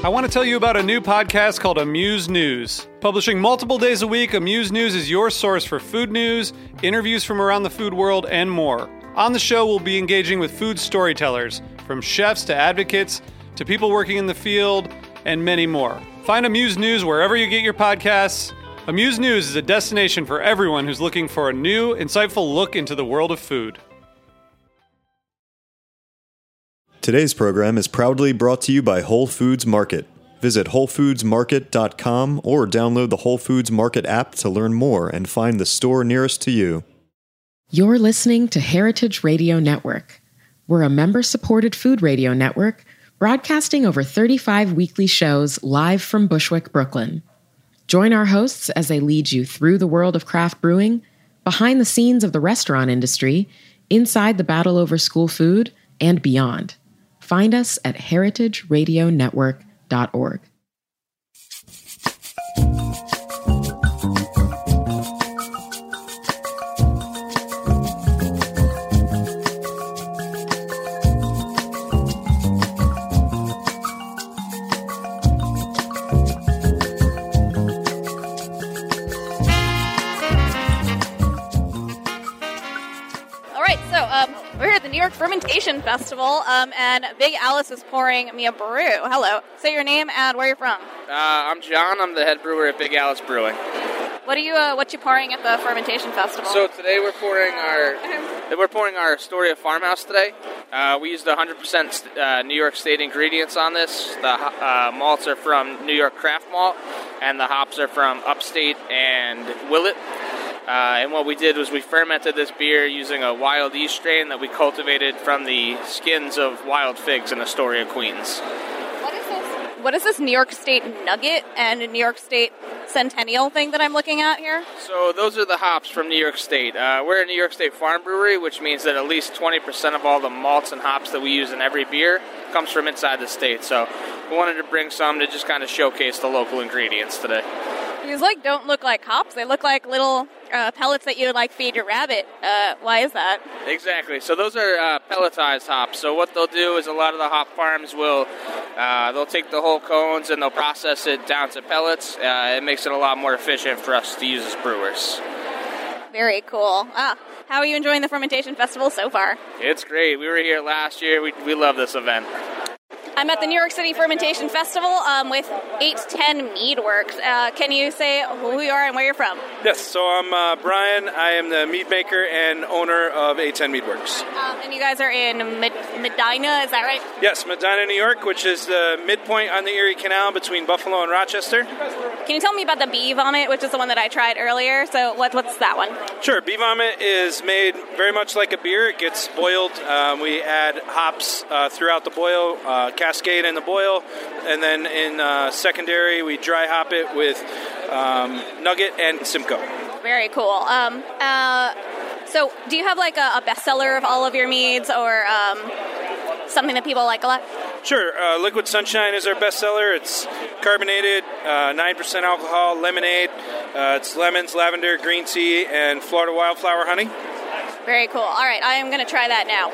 I want to tell you about a new podcast called Amuse News. Publishing multiple days a week, Amuse News is your source for food news, interviews from around the food world, and more. On the show, we'll be engaging with food storytellers, from chefs to advocates to people working in the field, and many more. Find Amuse News wherever you get your podcasts. Amuse News is a destination for everyone who's looking for a new, insightful look into the world of food. Today's program is proudly brought to you by Whole Foods Market. Visit WholeFoodsMarket.com or download the Whole Foods Market app to learn more and find the store nearest to you. You're listening to Heritage Radio Network. We're a member-supported food radio network broadcasting over 35 weekly shows live from Bushwick, Brooklyn. Join our hosts as they lead you through the world of craft brewing, behind the scenes of the restaurant industry, inside the battle over school food, and beyond. Find us at heritageradionetwork.org. We're here at the New York Fermentation Festival, and Big Alice is pouring me a brew. Hello. Say your name and where you're from. I'm John. I'm the head brewer at Big Alice Brewing. What you pouring at the Fermentation Festival? So today we're pouring our Astoria Farmhouse today. We used 100% New York State ingredients on this. The malts are from New York Craft Malt, and the hops are from Upstate and Willet. And what we did was we fermented this beer using a wild yeast strain that we cultivated from the skins of wild figs in Astoria, Queens. What is this New York State Nugget and New York State Centennial thing that I'm looking at here? So those are the hops from New York State. We're a New York State farm brewery, which means that at least 20% of all the malts and hops that we use in every beer comes from inside the state. So we wanted to bring some to just kind of showcase the local ingredients today. These don't look like hops. They look like little pellets that you would feed your rabbit. Why is that? Exactly. So those are pelletized hops. So what they'll do is a lot of the hop farms they'll take the whole cones and they'll process it down to pellets. It makes it a lot more efficient for us to use as brewers. Very cool. How are you enjoying the Fermentation Festival so far? It's great. We were here last year. We love this event. I'm at the New York City Fermentation Festival with 810 Mead Works. Can you say who you are and where you're from? Yes, so I'm Brian. I am the mead maker and owner of 810 Mead Works. And you guys are in Medina, is that right? Yes, Medina, New York, which is the midpoint on the Erie Canal between Buffalo and Rochester. Can you tell me about the bee vomit, which is the one that I tried earlier? So what's that one? Sure. Bee vomit is made very much like a beer. It gets boiled. We add hops throughout the boil, cascade in the boil, and then in secondary we dry hop it with Nugget and Simcoe. Very cool. So do you have a bestseller of all of your meads or something that people like a lot? Sure. Liquid Sunshine is our bestseller. It's carbonated, 9% alcohol, lemonade. It's lemons, lavender, green tea, and Florida wildflower honey. Very cool. All right, I am going to try that now.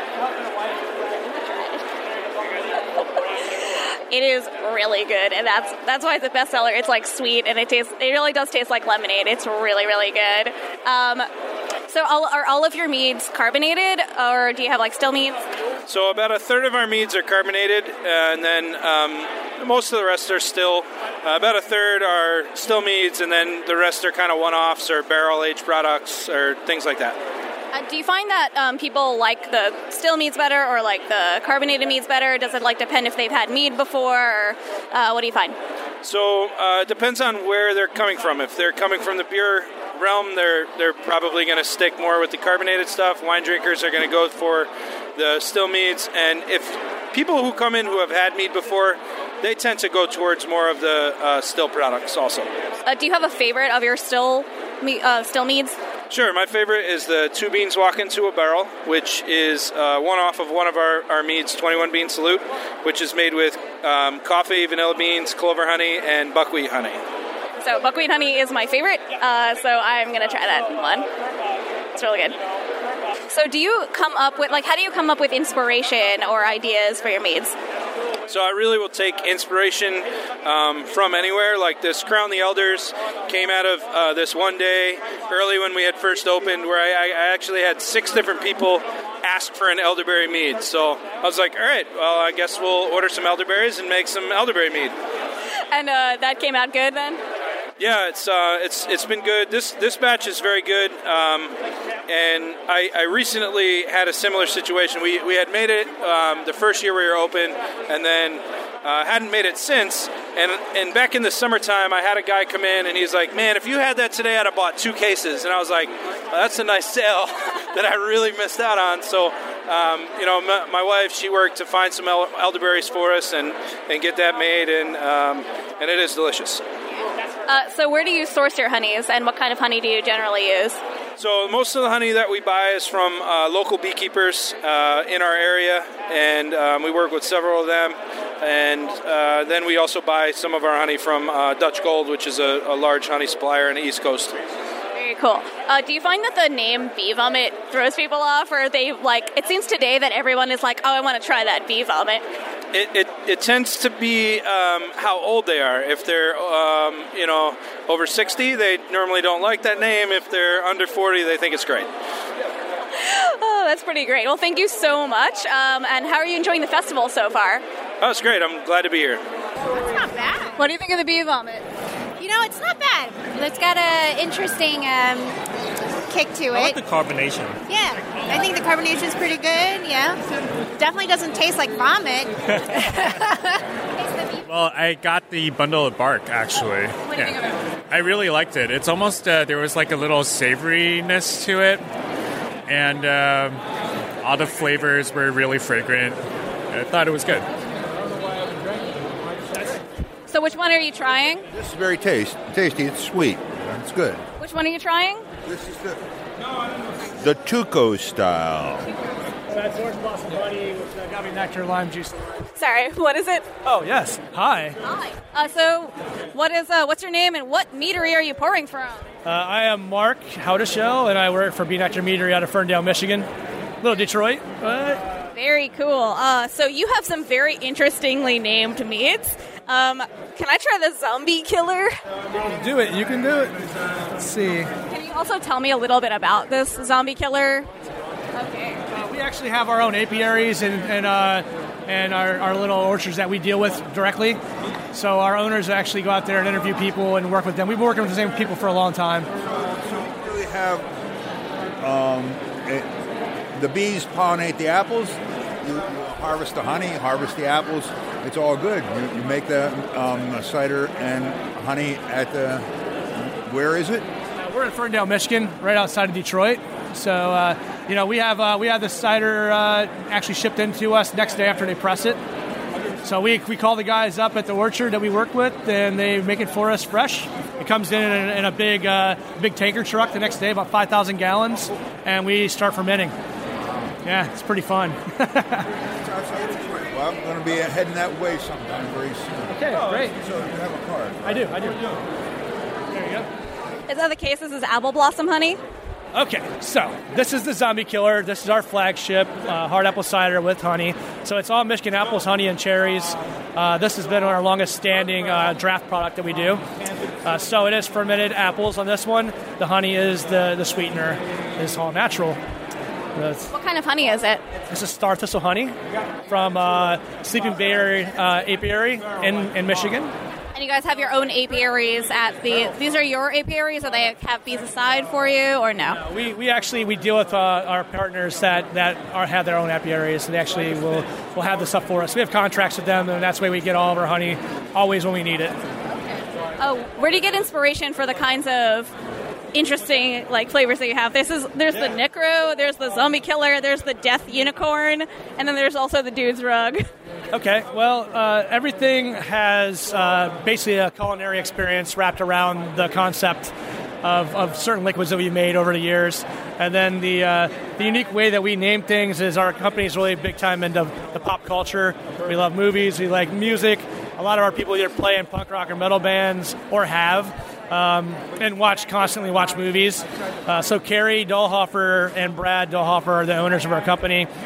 It is really good, and that's why it's a bestseller. It's sweet, and it really does taste like lemonade. It's really, really good. So are all of your meads carbonated, or do you have still meads? So about a third of our meads are carbonated, and then most of the rest are still. About a third are still meads, and then the rest are kind of one-offs or barrel-aged products or things like that. Do you find that people like the still meads better or the carbonated meads better? Does it depend if they've had mead before, or what do you find? So it depends on where they're coming from. If they're coming from the beer realm, they're probably going to stick more with the carbonated stuff. Wine drinkers are going to go for the still meads, and if people who come in who have had mead before, they tend to go towards more of the still products also. Do you have a favorite of your still meads? Sure. My favorite is the Two Beans Walk Into a Barrel, which is one-off of one of our meads, 21 Bean Salute, which is made with coffee, vanilla beans, clover honey, and buckwheat honey. So buckwheat honey is my favorite, so I'm going to try that one. It's really good. So do you come up with, how do you come up with inspiration or ideas for your meads? So I really will take inspiration from anywhere. Like this Crown the Elders came out of this one day early when we had first opened, where I actually had 6 different people ask for an elderberry mead. So I was like, all right, well, I guess we'll order some elderberries and make some elderberry mead. And that came out good then? Yeah, it's been good. This batch is very good, and I recently had a similar situation. We had made it the first year we were open, and then hadn't made it since. And back in the summertime, I had a guy come in, and he's like, "Man, if you had that today, I'd have bought 2 cases." And I was like, well, "That's a nice sale that I really missed out on." So, my wife, she worked to find some elderberries for us and get that made, and it is delicious. So where do you source your honeys, and what kind of honey do you generally use? So most of the honey that we buy is from local beekeepers in our area, and we work with several of them. And then we also buy some of our honey from Dutch Gold, which is a large honey supplier in the East Coast. Very cool. Do you find that the name bee vomit throws people off, or they it seems today that everyone is like, oh, I want to try that bee vomit? It tends to be how old they are. If they're over 60, they normally don't like that name. If they're under 40, they think it's great. Oh, that's pretty great. Well, thank you so much. And how are you enjoying the festival so far? Oh, it's great. I'm glad to be here. It's not bad. What do you think of the bee vomit? It's not bad. It's got an interesting kick to it. I like the carbonation. Yeah, I think the carbonation is pretty good. Yeah, definitely doesn't taste like vomit. Well, I got the bundle of bark, actually. What do you think of it? I really liked it. It's almost, there was like a little savoriness to it, and all the flavors were really fragrant. I thought it was good. So which one are you trying? This is very tasty. It's sweet. It's good. Which one are you trying? This is the Tuco style. That's orange blossom honey with agave nectar, lime juice. Sorry, what is it? Oh, yes. Hi. Hi. So what's your name and what meadery are you pouring from? I am Mark Haudeshell, and I work for Bee Nectar Meadery out of Ferndale, Michigan. Little Detroit. Very cool. So you have some very interestingly named meads. Can I try the zombie killer? Do it. You can do it. Let's see. Can you also tell me a little bit about this zombie killer? Okay. We actually have our own apiaries and our little orchards that we deal with directly. So our owners actually go out there and interview people and work with them. We've been working with the same people for a long time. You really have the bees pollinate the apples. You harvest the honey, harvest the apples. It's all good. You make the cider and honey at the... Where is it? We're in Ferndale, Michigan, right outside of Detroit. So, we have the cider actually shipped into us next day after they press it. So we call the guys up at the orchard that we work with, and they make it for us fresh. It comes in a big tanker truck the next day, about 5,000 gallons, and we start fermenting. Yeah, it's pretty fun. Well, I'm going to be heading that way sometime very soon. Okay, great. So you have a card. I do. There you go. Is that the case? This is apple blossom honey? Okay, so this is the Zombie Killer. This is our flagship hard apple cider with honey. So it's all Michigan apples, honey, and cherries. This has been our longest standing draft product that we do. So it is fermented apples on this one. The honey is the sweetener. It's all natural. What kind of honey is it? This is star thistle honey from Sleeping Bear Apiary in Michigan. And you guys have your own apiaries these are your apiaries, or they have bees aside for you, or no? We deal with our partners that have their own apiaries, and they actually will have the stuff for us. We have contracts with them, and that's the way we get all of our honey, always when we need it. Oh, where do you get inspiration for the kinds of interesting flavors that you have? There's the Necro, there's the Zombie Killer, there's the Death Unicorn, and then there's also the Dude's Rug. Okay, well, everything has basically a culinary experience wrapped around the concept of certain liquids that we've made over the years. And then the unique way that we name things is our company is really big time into the pop culture. We love movies, we like music. A lot of our people either play in punk rock or metal bands or have. And constantly watch movies. So Carrie Dahlhofer and Brad Dahlhofer are the owners of our company.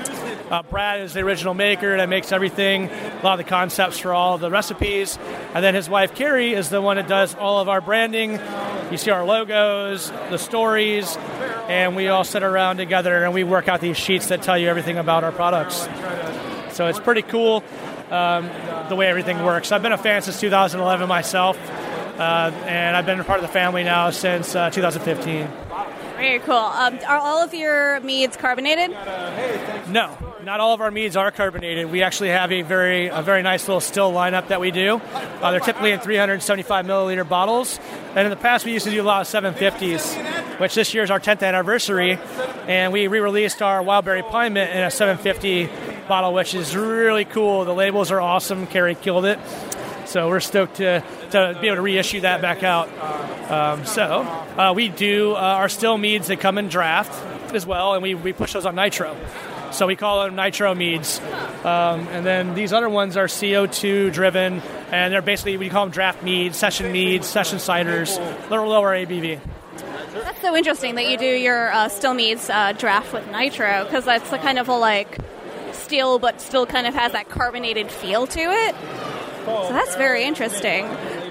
Brad is the original maker that makes everything, a lot of the concepts for all the recipes. And then his wife, Carrie, is the one that does all of our branding. You see our logos, the stories, and we all sit around together and we work out these sheets that tell you everything about our products. So it's pretty cool the way everything works. I've been a fan since 2011 myself, and I've been a part of the family now since 2015. Very cool. Are all of your meads carbonated? No, not all of our meads are carbonated. We actually have a very nice little still lineup that we do. They're typically in 375 milliliter bottles. And in the past, we used to do a lot of 750s, which this year is our 10th anniversary. And we re-released our Wildberry Pine Mint in a 750 bottle, which is really cool. The labels are awesome. Carrie killed it. So we're stoked to be able to reissue that back out. We do our still meads that come in draft as well, and we push those on nitro. So we call them nitro meads. And then these other ones are CO2 driven, and they're basically, we call them draft meads, session ciders, a little lower ABV. That's so interesting that you do your still meads draft with nitro, because that's the kind of a like still, but still kind of has that carbonated feel to it. So that's very interesting.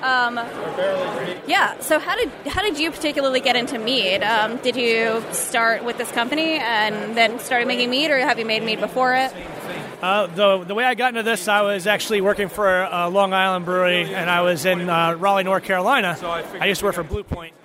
So how did you particularly get into mead? Did you start with this company and then started making mead, or have you made mead before it? The way I got into this, I was actually working for a Long Island brewery, and I was in Raleigh, North Carolina. I used to work for Blue Point.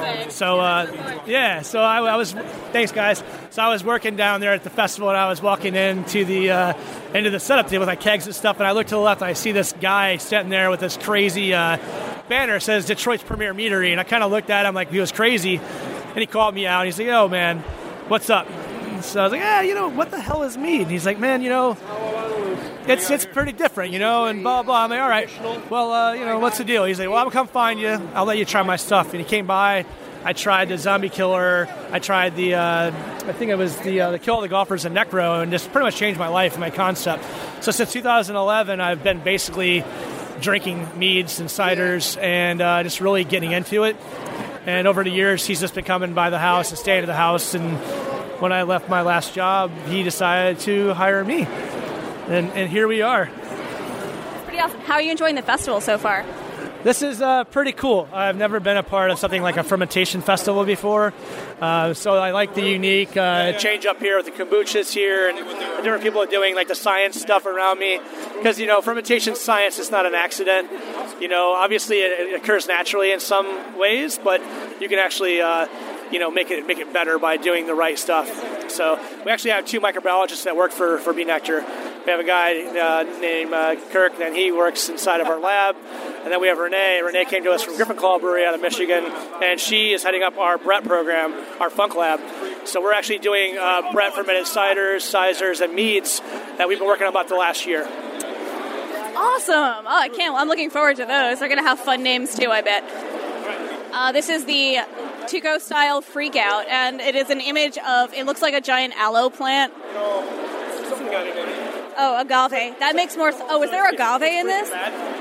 I was, thanks guys. So I was working down there at the festival, and I was walking into the setup table with my kegs and stuff, and I look to the left, and I see this guy sitting there with this crazy banner that says Detroit's Premier Meadery, and I kind of looked at him like he was crazy, and he called me out. He's like, "Oh man, what's up?" So I was like, what the hell is mead? And he's like, man, it's pretty different, and blah, blah. I'm like, all right, well, what's the deal? He's like, well, I'll come find you. I'll let you try my stuff. And he came by. I tried the Zombie Killer. I tried the, I think it was the Kill All the Golfers and Necro, and just pretty much changed my life and my concept. So since 2011, I've been basically drinking meads and ciders and just really getting into it. And over the years, he's just been coming by the house and staying at the house. And when I left my last job, he decided to hire me. And here we are. It's pretty awesome. How are you enjoying the festival so far? This is pretty cool. I've never been a part of something like a fermentation festival before. So I like the unique change up here with the kombuchas here, and different people are doing like the science stuff around me. Because, fermentation science is not an accident. Obviously it occurs naturally in some ways, but you can actually make it better by doing the right stuff. So we actually have two microbiologists that work for Bee Nectar. We have a guy named Kirk, and he works inside of our lab. And then we have Renee. Renee came to us from Griffin Claw Brewery out of Michigan, and she is heading up our Brett program, our Funk Lab. So we're actually doing Brett fermented ciders, sizers, and meads that we've been working on about the last year. Awesome! Oh, I can't. I'm looking forward to those. They're going to have fun names too, I bet. This is the to-go style Freak Out, and it is an image of, it looks like a giant aloe plant. Oh, agave. That makes more... is there agave in this?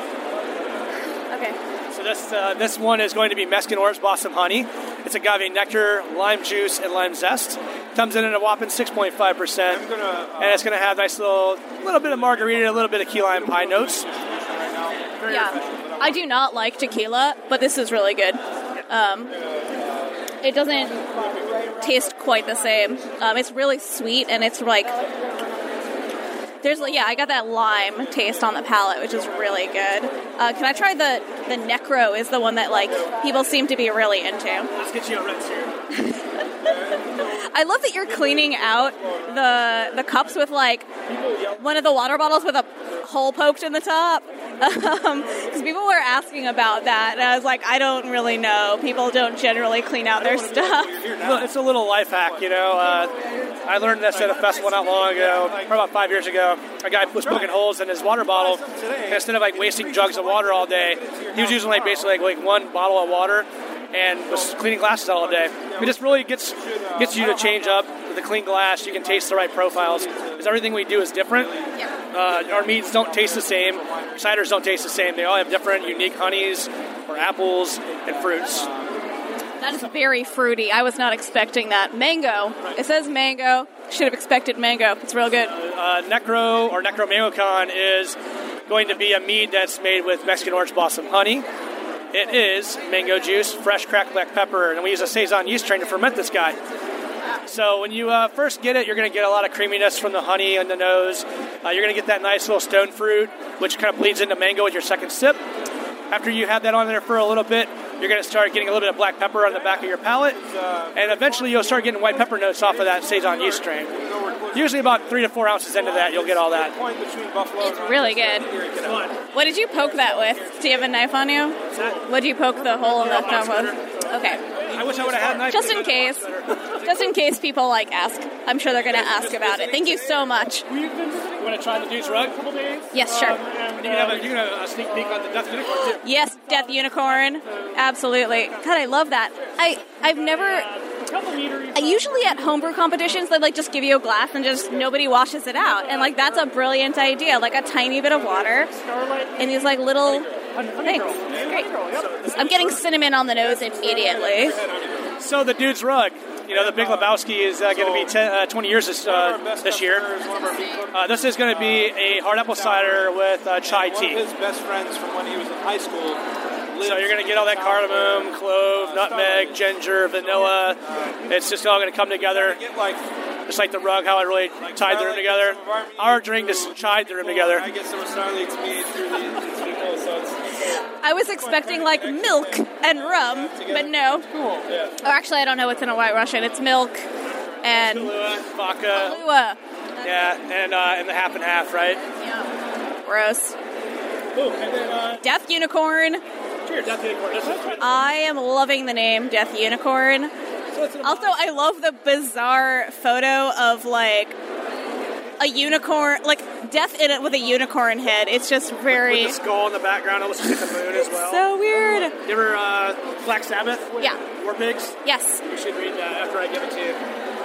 Okay. So this one is going to be Mexican Orange Blossom Honey. It's agave nectar, lime juice, and lime zest. Comes in at a whopping 6.5%. And it's going to have nice little bit of margarita, a little bit of key lime pie notes. I do not like tequila, but this is really good. It doesn't taste quite the same. It's really sweet, and it's like... I got that lime taste on the palate, which is really good. Can I try the Necro? Is the one that people seem to be really into. Let's get you a rinse here. I love that you're cleaning out the cups with one of the water bottles with a hole poked in the top. Because people were asking about that, and I was like, I don't really know. People don't generally clean out their stuff. Well, it's a little life hack, I learned this at a festival not long ago, probably about 5 years ago. A guy was poking holes in his water bottle, and instead of wasting jugs of water all day, he was using basically one bottle of water and was cleaning glasses all day. It just really gets you to change up with a clean glass. You can taste the right profiles, because everything we do is different. Our meads don't taste the same. Our ciders don't taste the same. They all have different, unique honeys or apples and fruits. That is very fruity. I was not expecting that. Mango. It says mango. should have expected mango. It's real good. Necro or Necro Mango Con is going to be a mead that's made with Mexican orange blossom honey. It is mango juice, fresh cracked black pepper, and we use a Saison yeast strain to ferment this guy. So when you first get it, you're going to get a lot of creaminess from the honey and the nose. You're going to get that nice little stone fruit, which kind of bleeds into mango with your second sip. After you have that on there for a little bit, you're going to start getting a little bit of black pepper on the back of your palate, and eventually you'll start getting white pepper notes off of that Saison yeast strain. Usually about 3 to 4 ounces into that, you'll get all that. It's really good. What did you poke that with? Do you have a knife on you? What did you poke the hole in the thumb with? Okay. I wish I would have had a knife. Just in case people ask. I'm sure they're going to ask about it. Thank you so much. You want to try the Dude's Rug? Yes, sure. You can have a sneak peek on the Death Unicorn too. Yes, Death Unicorn. Absolutely. God, I love that. I've never... usually at homebrew competitions, they just give you a glass and just nobody washes it out. And that's a brilliant idea. A tiny bit of water and these little things. Great. I'm getting cinnamon on the nose immediately. So the Dude's Rug. The Big Lebowski is going to be 20 years this year. This is going to be a hard apple cider with chai tea. One of his best friends from when he was in high school. So you're going to get all that cardamom, clove, nutmeg, ginger, vanilla. It's just all going to come together. Just like the rug, how it really tied the room together. Our drink just tied the room together. I guess there was Starlight's mead through the I was expecting milk and rum, but no. Cool. Yeah. Oh, actually, I don't know what's in a White Russian. It's milk and vodka. Kahlua. Yeah, and the half and half, right? Yeah. Gross. Ooh, and then, Death Unicorn. Cheers, Death Unicorn. I am loving the name Death Unicorn. Also, I love the bizarre photo of a unicorn, death in it with a unicorn head. It's just very... With the skull in the background, almost like the moon as well. So weird. You ever Black Sabbath? Yeah. War Pigs? Yes. You should read that after I give it to you.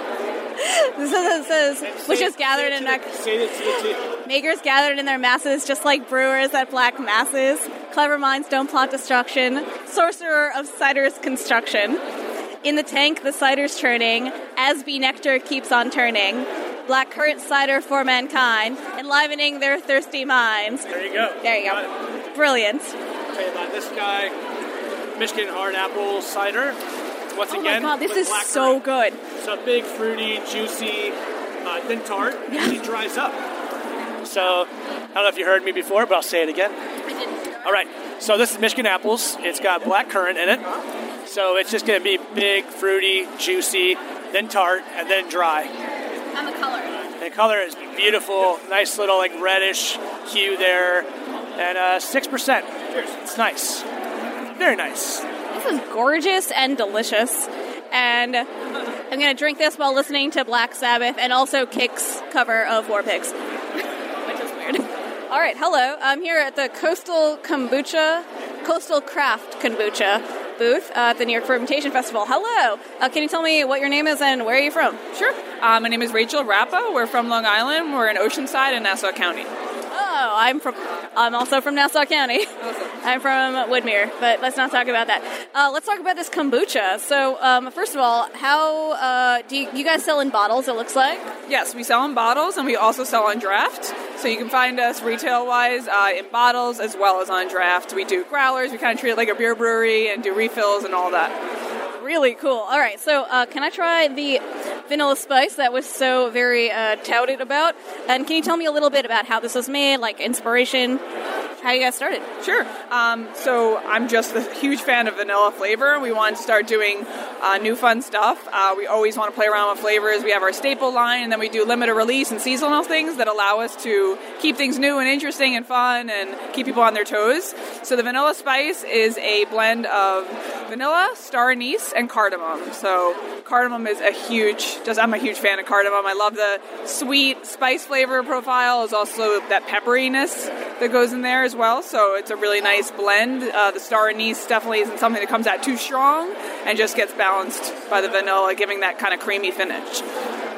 This says, which is gathered in... Makers gathered in their masses, just like brewers at black masses. Clever minds don't plot destruction. Sorcerer of cider's construction. In the tank, the cider's churning. Asby nectar keeps on turning. Black currant cider for mankind, enlivening their thirsty minds. There you go. There you go. Brilliant. I'll tell you about this guy, Michigan hard apple cider. Once again, my God, this is so good. So big, fruity, juicy, then tart. Yeah. It dries up. So, I don't know if you heard me before, but I'll say it again. I didn't. All right. So this is Michigan apples. It's got black currant in it. So it's just going to be big, fruity, juicy, then tart, and then dry. And the color. The color is beautiful. Nice little reddish hue there. And 6%. Cheers. It's nice. Very nice. This is gorgeous and delicious. And I'm going to drink this while listening to Black Sabbath and also Kick's cover of War Pigs. Which is weird. All right, hello. I'm here at the Coastal Craft Kombucha booth at the New York Fermentation Festival. Hello. Can you tell me what your name is and where are you from? Sure. My name is Rachel Rappa. We're from Long Island. We're in Oceanside in Nassau County. Oh, I'm also from Nassau County. Awesome. I'm from Woodmere, but let's not talk about that. Let's talk about this kombucha. So, first of all, how do you guys sell in bottles, it looks like? Yes, we sell in bottles, and we also sell on draft. So you can find us retail-wise in bottles as well as on draft. We do growlers. We kind of treat it like a beer brewery and do refills and all that. Really cool. All right, so can I try the vanilla spice that was so very touted about? And can you tell me a little bit about how this was made, like inspiration, how you guys started? Sure. So I'm just a huge fan of vanilla flavor. We wanted to start doing new fun stuff. We always want to play around with flavors. We have our staple line, and then we do limited release and seasonal things that allow us to keep things new and interesting and fun and keep people on their toes. So the vanilla spice is a blend of vanilla, star anise, and cardamom. So cardamom is I'm a huge fan of cardamom. I love the sweet spice flavor profile. There's also that pepperiness that goes in there as well. So it's a really nice blend. The star anise definitely isn't something that comes out too strong and just gets balanced by the vanilla, giving that kind of creamy finish.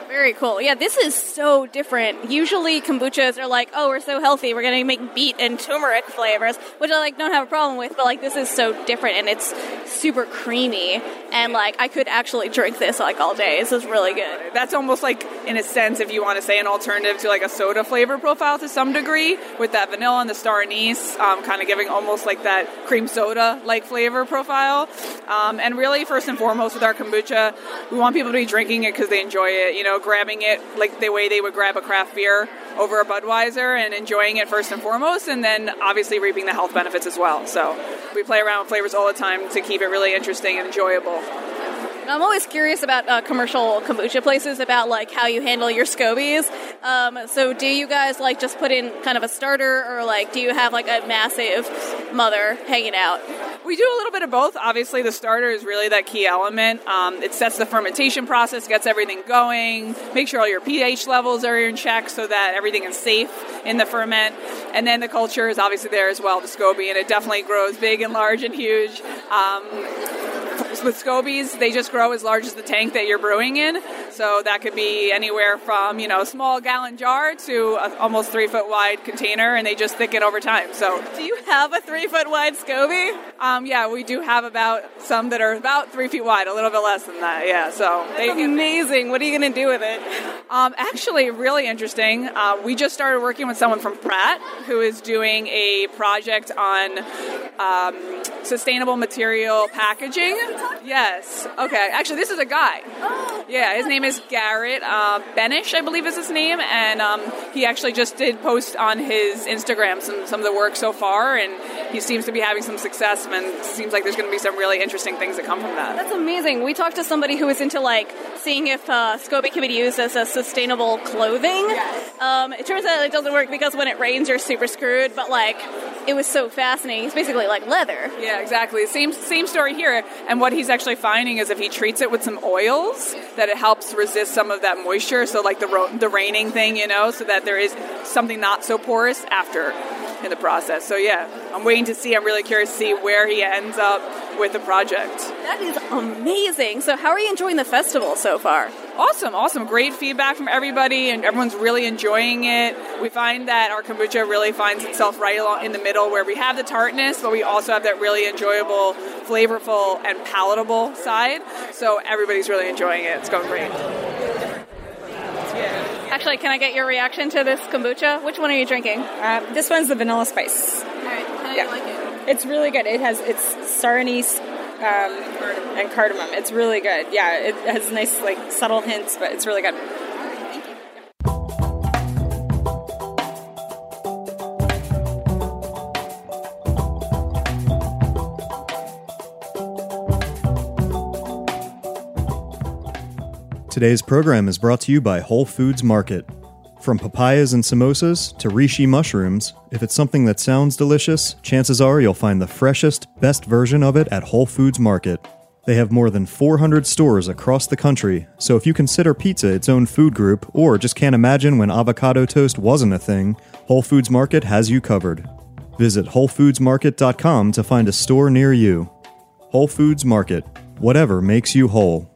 Very cool. Yeah, this is so different. Usually kombuchas are like, oh, we're so healthy, we're going to make beet and turmeric flavors, which I don't have a problem with, but this is so different, and it's super creamy, and I could actually drink this all day. This is really good. That's almost in a sense, if you want to say an alternative to a soda flavor profile to some degree, with that vanilla and the star anise, kind of giving almost that cream soda flavor profile. And really, first and foremost, with our kombucha, we want people to be drinking it because they enjoy it, grabbing it the way they would grab a craft beer over a Budweiser and enjoying it first and foremost, and then obviously reaping the health benefits as well. So we play around with flavors all the time to keep it really interesting and enjoyable. I'm always curious about commercial kombucha places about how you handle your scobies. So do you guys just put in kind of a starter, or do you have a massive mother hanging out? We do a little bit of both. Obviously, the starter is really that key element. It sets the fermentation process, gets everything going, make sure all your pH levels are in check so that everything is safe in the ferment. And then the culture is obviously there as well, the SCOBY, and it definitely grows big and large and huge. With SCOBYs, they just grow as large as the tank that you're brewing in. So that could be anywhere from, a small gallon jar to an almost 3 foot wide container, and they just thicken over time. So, do you have a 3 foot wide SCOBY? Yeah, we do have some that are about 3 feet wide, a little bit less than that. Yeah, so that's amazing. What are you going to do with it? Actually, really interesting. We just started working with someone from Pratt who is doing a project on sustainable material packaging. Yes. Okay. Actually, this is a guy. Oh. Yeah, his name is Garrett Benish, I believe is his name, and he actually just did post on his Instagram some of the work so far, and he seems to be having some success, and it seems like there's going to be some really interesting things that come from that. That's amazing. We talked to somebody who was into seeing if SCOBY can be used as a sustainable clothing. Yes. It turns out it doesn't work because when it rains, you're super screwed, but it was so fascinating. It's basically like leather. Yeah, exactly. Same story here. And what he's actually finding is if he treats it with some oils, that it helps resist some of that moisture. So the raining thing, so that there is something not so porous after in the process. So yeah, I'm waiting to see. I'm really curious to see where he ends up with the project. That is amazing. So how are you enjoying the festival so far? Awesome. Great feedback from everybody, and everyone's really enjoying it. We find that our kombucha really finds itself right along in the middle, where we have the tartness, but we also have that really enjoyable, flavorful, and palatable side. So everybody's really enjoying it. It's going great. Actually, can I get your reaction to this kombucha? Which one are you drinking? This one's the vanilla spice. All right. How do you like it? It's really good. It's star anise and cardamom. It's really good. Yeah, it has nice subtle hints, but it's really good. Today's program is brought to you by Whole Foods Market. From papayas and samosas to reishi mushrooms, if it's something that sounds delicious, chances are you'll find the freshest, best version of it at Whole Foods Market. They have more than 400 stores across the country, so if you consider pizza its own food group or just can't imagine when avocado toast wasn't a thing, Whole Foods Market has you covered. Visit WholeFoodsMarket.com to find a store near you. Whole Foods Market. Whatever makes you whole.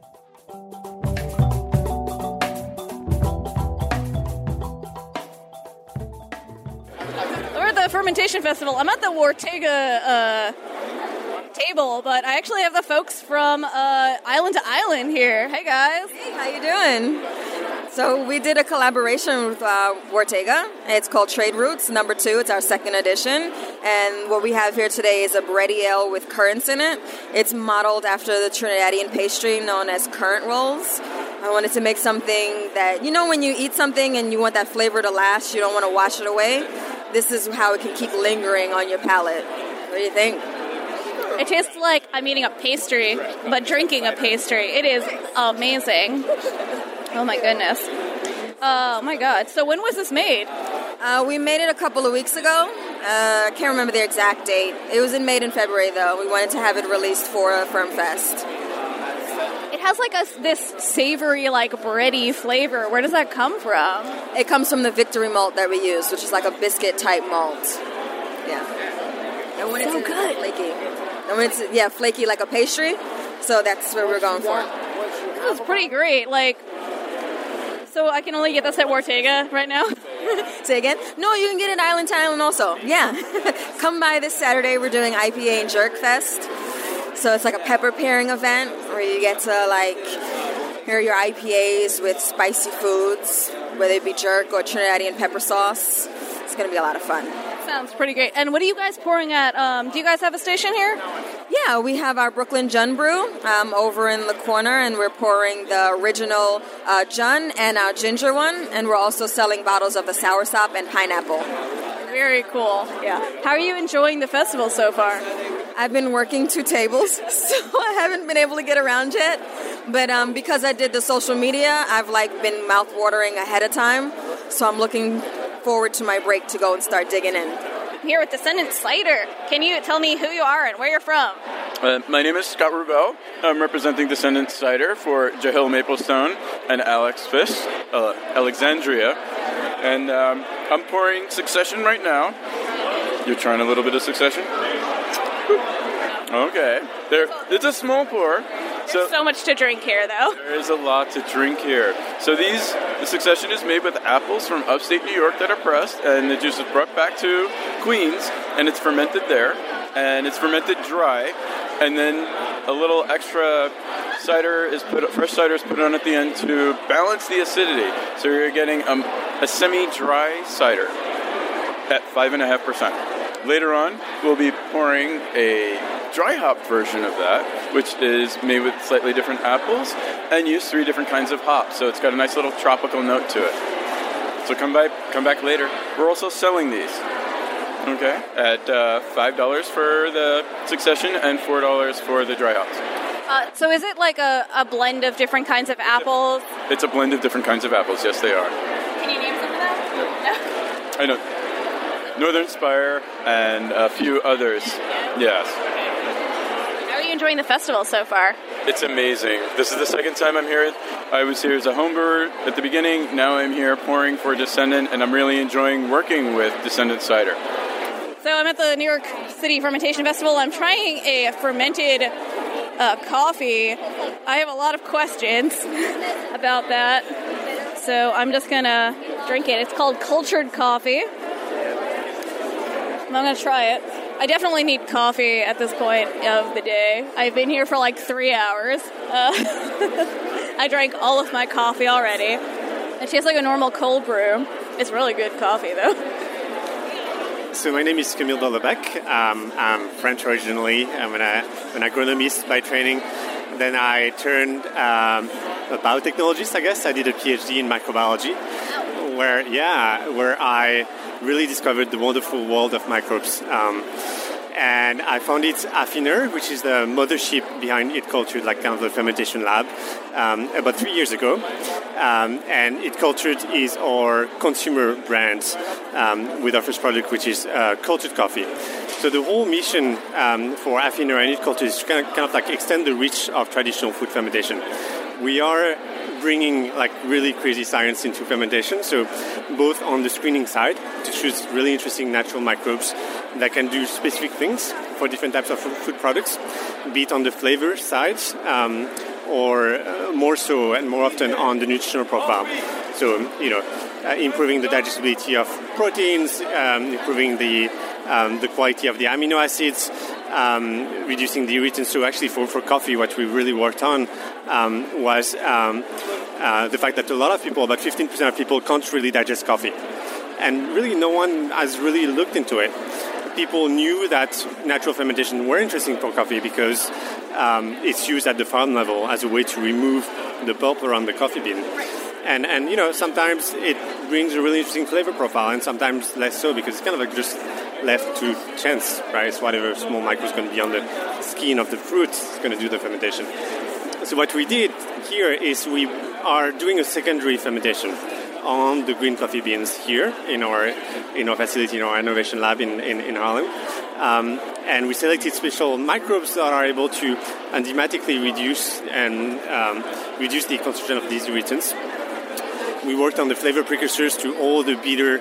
Fermentation Festival. I'm at the Ortega table, but I actually have the folks from Island to Island here. Hey guys. Hey, how you doing? So we did a collaboration with Ortega. It's called Trade Roots number 2. It's our second edition. And what we have here today is a bready ale with currants in it. It's modeled after the Trinidadian pastry known as currant rolls. I wanted to make something that, when you eat something and you want that flavor to last, you don't want to wash it away. This is how it can keep lingering on your palate. What do you think? It tastes like I'm eating a pastry, but drinking a pastry. It is amazing. Oh my goodness. Oh my god. So when was this made? We made it a couple of weeks ago. I can't remember the exact date. It was made in February, though. We wanted to have it released for a Firm Fest. It has this savory, bready flavor. Where does that come from? It comes from the Victory malt that we use, which is like a biscuit-type malt. Yeah. And when so it's good. Flaky. And when it's, flaky like a pastry. So that's what we're going for. That was pretty great. So I can only get this at Ortega right now? Say again? No, you can get it Island to Island also. Yeah. Come by this Saturday. We're doing IPA and Jerk Fest. So it's like a pepper pairing event where you get to pair your IPAs with spicy foods, whether it be jerk or Trinidadian pepper sauce. It's going to be a lot of fun. Sounds pretty great. And what are you guys pouring at? Do you guys have a station here? Yeah, we have our Brooklyn Jun Brew over in the corner, and we're pouring the original Jun and our ginger one, and we're also selling bottles of the soursop and pineapple. Very cool. Yeah. How are you enjoying the festival so far? I've been working 2 tables, so I haven't been able to get around yet. But because I did the social media, I've been mouth-watering ahead of time, so I'm looking forward to my break to go and start digging in. Here with Descendant Cider. Can you tell me who you are and where you're from? My name is Scott Rubel. I'm representing Descendant Cider for Jahil Maplestone and Alex Fisk, Alexandria. And I'm pouring Succession right now. You're trying a little bit of Succession? Okay. It's a small pour. There's so much to drink here, though. There is a lot to drink here. So the Succession is made with apples from upstate New York that are pressed, and the juice is brought back to Queens, and it's fermented there, and it's fermented dry, and then a little extra fresh cider is put on at the end to balance the acidity. So you're getting a semi-dry cider at 5.5%. Later on, we'll be pouring a dry hop version of that, which is made with slightly different apples and use 3 different kinds of hops. So it's got a nice little tropical note to it. So come back later. We're also selling these, okay, at $5 for the Succession and $4 for the dry hops. So is it like a blend of different kinds of apples? It's a blend of different kinds of apples. Yes, they are. Can you name some of them? I know. Northern Spire and a few others. Yes. How are you enjoying the festival so far? It's amazing. This is the second time I'm here. I was here as a home brewer at the beginning. Now I'm here pouring for Descendant, and I'm really enjoying working with Descendant Cider. So I'm at the New York City Fermentation Festival. I'm trying a fermented coffee. I have a lot of questions about that. So I'm just going to drink it. It's called Cultured Coffee. I'm going to try it. I definitely need coffee at this point of the day. I've been here for 3 hours. I drank all of my coffee already. It tastes like a normal cold brew. It's really good coffee, though. So my name is Camille Dollebec. I'm French originally. I'm an agronomist by training. Then I turned a biotechnologist, I guess. I did a PhD in microbiology, where I really discovered the wonderful world of microbes. And I founded Affiner, which is the mothership behind It Cultured, kind of the fermentation lab, about 3 years ago. And It Cultured is our consumer brand with our first product, which is cultured coffee. So the whole mission for Affiner and It Cultured is to kind of extend the reach of traditional food fermentation. We are bringing really crazy science into fermentation, so both on the screening side to choose really interesting natural microbes that can do specific things for different types of food products, be it on the flavor side or more so and more often on the nutritional profile. So, improving the digestibility of proteins, improving the quality of the amino acids, reducing the irritants. So actually for coffee, what we really worked on was the fact that a lot of people, about 15% of people, can't really digest coffee. And really no one has really looked into it. People knew that natural fermentation were interesting for coffee because it's used at the farm level as a way to remove the pulp around the coffee bean. And sometimes it brings a really interesting flavor profile, and sometimes less so because it's kind of just left to chance, right? It's whatever small micro is going to be on the skin of the fruit is going to do the fermentation. So what we did here is we are doing a secondary fermentation on the green coffee beans here in our facility, in our innovation lab in Harlem. And we selected special microbes that are able to enzymatically reduce the concentration of these irritants. We worked on the flavor precursors to all the bitter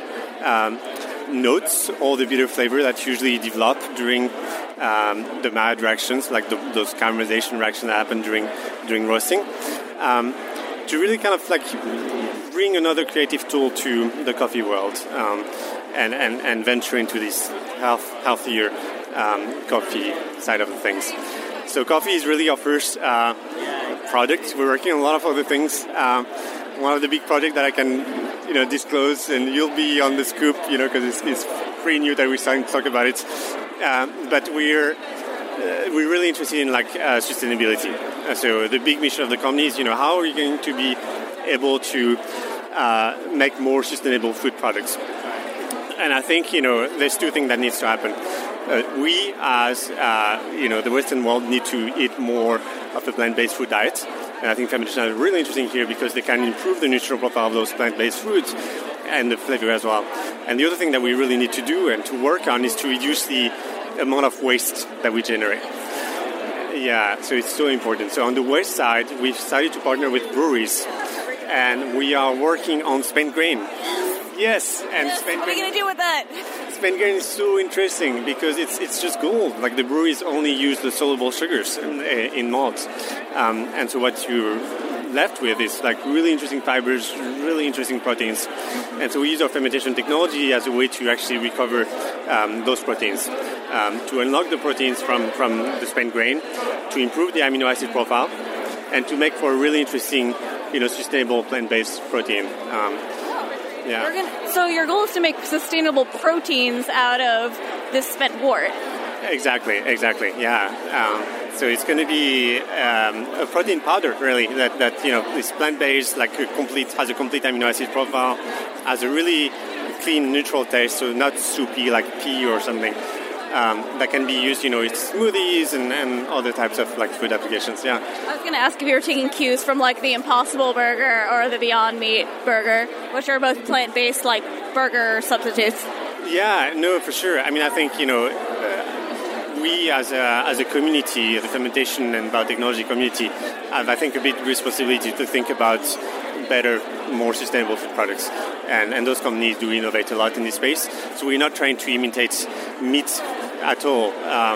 notes, all the bitter flavor that usually develop during the Maillard reactions, those caramelization reactions that happen during roasting. to really kind of like bring another creative tool to the coffee world, and venture into this healthier coffee side of the things. So coffee is really our first project. We're working on a lot of other things. One of the big projects that I can, disclose, and you'll be on the scoop, because it's pretty new that we're starting to talk about it. But we're really interested in sustainability. So the big mission of the company is, how are we going to be able to make more sustainable food products? And I think, there's two things that needs to happen. We, as the Western world, need to eat more of a plant-based food diet. And I think fermentation is really interesting here because they can improve the nutritional profile of those plant-based foods and the flavor as well. And the other thing that we really need to do and to work on is to reduce the amount of waste that we generate. Yeah, so it's so important. So on the waste side, we've decided to partner with breweries, and we are working on spent grain. Yes, and spent grain. What are you going to do with that? Spent grain is so interesting because it's just gold. Like the breweries only use the soluble sugars in malt, and so what you're left with is like really interesting fibers, really interesting proteins. And so we use our fermentation technology as a way to actually recover those proteins, to unlock the proteins from the spent grain, to improve the amino acid profile, and to make for a really interesting, sustainable plant-based protein. So your goal is to make sustainable proteins out of this spent wort. Exactly, yeah. So it's going to be a protein powder, really, that is plant-based, has a complete amino acid profile, has a really clean, neutral taste, so not soupy like pea or something. That can be used, in smoothies and other types of food applications. Yeah. I was going to ask if you were taking cues from the Impossible Burger or the Beyond Meat Burger, which are both plant-based burger substitutes. Yeah, no, for sure. I mean, I think we as a community, the fermentation and biotechnology community, have I think a big responsibility to think about better, more sustainable food products. And those companies do innovate a lot in this space. So we're not trying to imitate meat at all.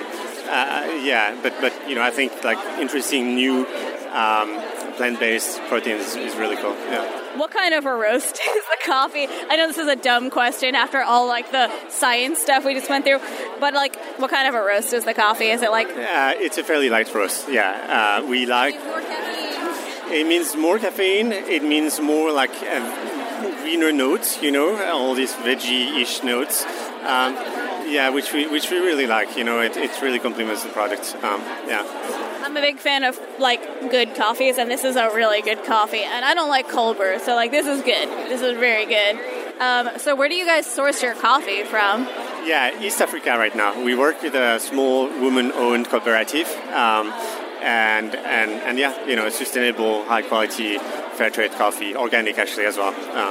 But I think interesting new plant-based proteins is really cool. Yeah. What kind of a roast is the coffee? I know this is a dumb question after all the science stuff we just went through, but what kind of a roast is the coffee? Is it it's a fairly light roast. Yeah, we like. It means more caffeine. It means more greener notes. All these veggie-ish notes. Which we really like. It really complements the product. I'm a big fan of good coffees, and this is a really good coffee. And I don't like cold brew, so this is good. This is very good. So where do you guys source your coffee from? Yeah, East Africa right now. We work with a small woman-owned cooperative, sustainable, high-quality, fair-trade coffee, organic actually as well.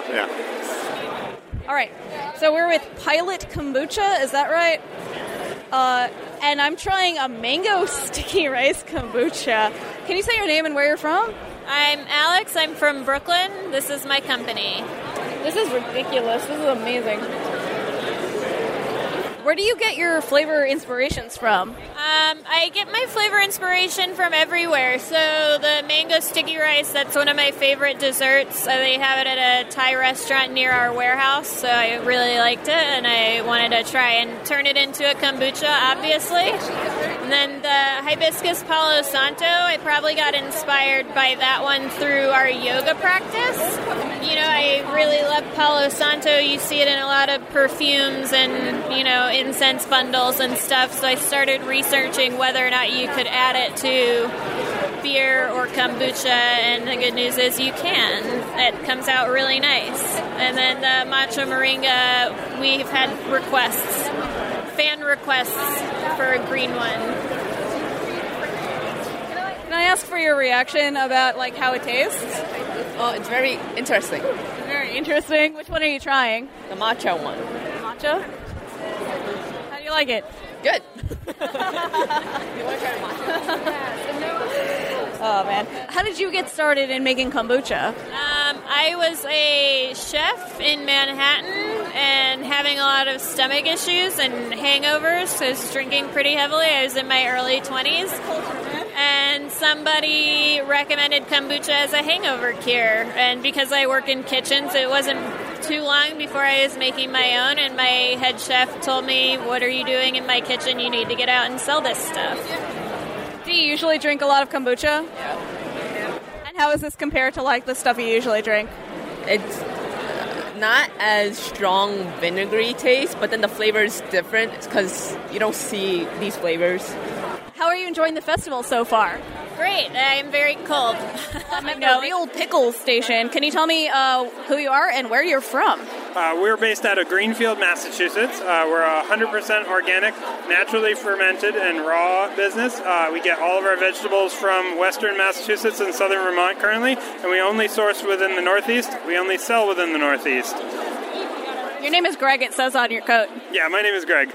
All right. So we're with Pilot Kombucha, is that right? And I'm trying a mango sticky rice kombucha. Can you say your name and where you're from? I'm Alex. I'm from Brooklyn. This is my company. This is ridiculous. This is amazing. Where do you get your flavor inspirations from? I get my flavor inspiration from everywhere. So the mango sticky rice, that's one of my favorite desserts. They have it at a Thai restaurant near our warehouse, so I really liked it, and I wanted to try and turn it into a kombucha, obviously. And then the hibiscus Palo Santo, I probably got inspired by that one through our yoga practice. I really love Palo Santo. You see it in a lot of perfumes and, incense bundles and stuff, so I started researching whether or not you could add it to beer or kombucha, and the good news is you can. It comes out really nice. And then the matcha moringa, we've had fan requests for a green one. Can I ask for your reaction about how it tastes? Oh, it's very interesting. Very interesting. Which one are you trying? The matcha one. Matcha? How do you like it? Good. Oh, man. How did you get started in making kombucha? I was a chef in Manhattan, and having a lot of stomach issues and hangovers. So I was drinking pretty heavily. I was in my early 20s. And somebody recommended kombucha as a hangover cure. And because I work in kitchens, it wasn't too long before I was making my own. And my head chef told me, "What are you doing in my kitchen? You need to get out and sell this stuff." Do you usually drink a lot of kombucha? Yeah. And how does this compare to like the stuff you usually drink? It's not as strong vinegary taste, but then the flavor is different because you don't see these flavors. How are you enjoying the festival so far? Great. I am very cold. I'm at the Real Pickles Station. Can you tell me who you are and where you're from? We're based out of Greenfield, Massachusetts. We're a 100% organic, naturally fermented and raw business. We get all of our vegetables from western Massachusetts and southern Vermont currently, and we only source within the Northeast. We only sell within the Northeast. Your name is Greg, it says on your coat. Yeah, my name is Greg.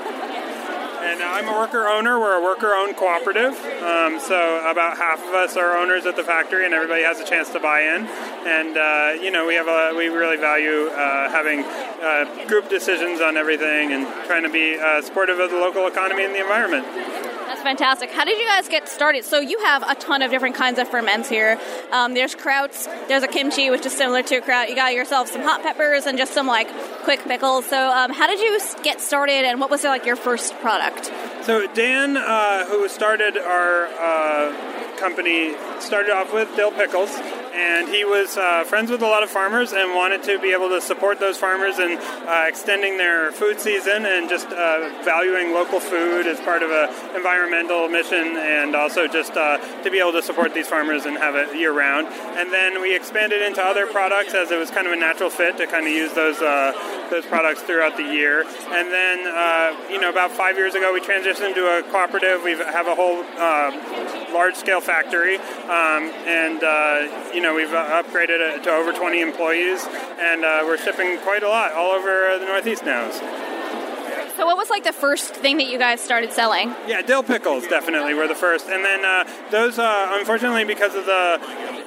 And I'm a worker owner. We're a worker-owned cooperative. So about half of us are owners at the factory, and everybody has a chance to buy in. And we really value having group decisions on everything and trying to be supportive of the local economy and the environment. That's fantastic. How did you guys get started? So you have a ton of different kinds of ferments here. There's krauts, there's a kimchi, which is similar to a kraut. You got yourself some hot peppers and just some like quick pickles. So how did you get started, and what was your first product? So Dan, who started our company, started off with dill pickles, and he was friends with a lot of farmers and wanted to be able to support those farmers in extending their food season and just valuing local food as part of an environmental mission, and also just to be able to support these farmers and have it year-round. And then we expanded into other products as it was kind of a natural fit to kind of use those products throughout the year. And then, about 5 years ago, we transitioned to a cooperative. We have a whole large-scale factory, and we've upgraded it to over 20 employees, and we're shipping quite a lot all over the Northeast now. So what was the first thing that you guys started selling? Yeah, dill pickles definitely were the first, and then those unfortunately because of the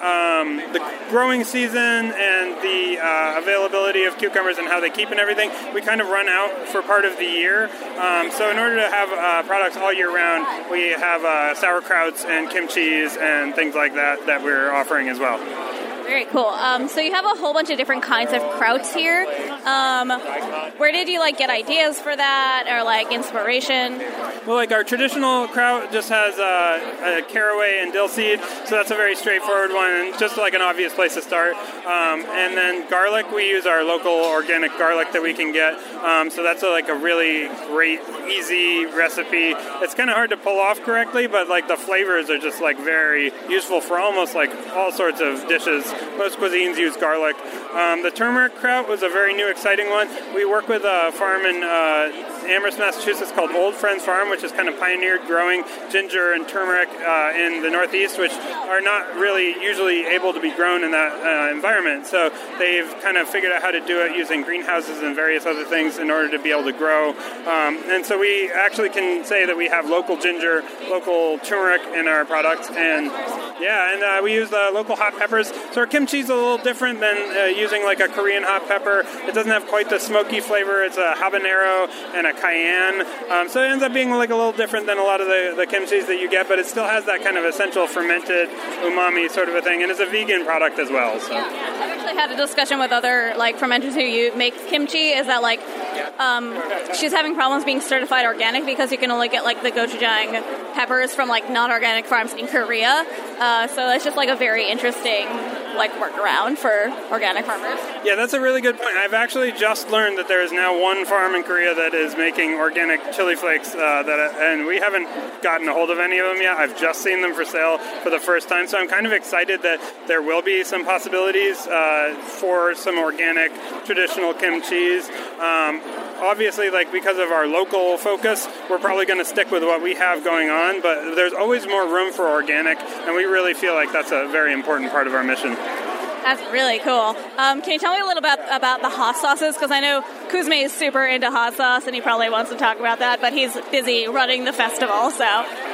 growing season and the availability of cucumbers and how they keep and everything, we kind of run out for part of the year. So in order to have products all year round, we have sauerkrauts and kimchis and things like that we're offering as well. Very cool. So you have a whole bunch of different kinds of krauts here. Where did you get ideas for that, or inspiration? Well, our traditional kraut just has a caraway and dill seed, so that's a very straightforward one and just an obvious place to start. And then garlic, we use our local organic garlic that we can get. So that's a really great, easy recipe. It's kind of hard to pull off correctly, but the flavors are just very useful for almost all sorts of dishes. Most cuisines use garlic. The turmeric kraut was a very new, exciting one. We work with a farm in Amherst, Massachusetts called Old Friends Farm, which has kind of pioneered growing ginger and turmeric in the Northeast, which are not really usually able to be grown in that environment. So they've kind of figured out how to do it using greenhouses and various other things in order to be able to grow. And so we actually can say that we have local ginger, local turmeric in our products, and we use the local hot peppers. So our kimchi is a little different than using a Korean hot pepper. It doesn't have quite the smoky flavor. It's a habanero and a cayenne. So it ends up being a little different than a lot of the kimchis that you get, but it still has that kind of essential fermented umami sort of a thing, and it's a vegan product as well. So. Yeah. I've actually had a discussion with other fermenters who make kimchi, is that she's having problems being certified organic because you can only get the gochujang peppers from non-organic farms in Korea. So it's just a very interesting workaround for organic farmers. Yeah, that's a really good point. I've actually just learned that there is now one farm in Korea that is making organic chili flakes, and we haven't gotten a hold of any of them yet. I've just seen them for sale for the first time, so I'm kind of excited that there will be some possibilities for some organic traditional kimchis. Obviously, because of our local focus, we're probably going to stick with what we have going on, but there's always more room for organic, and we really feel like that's a very important part of our mission. That's really cool. Can you tell me a little bit about the hot sauces? Because I know Kuzme is super into hot sauce, and he probably wants to talk about that, but he's busy running the festival, so...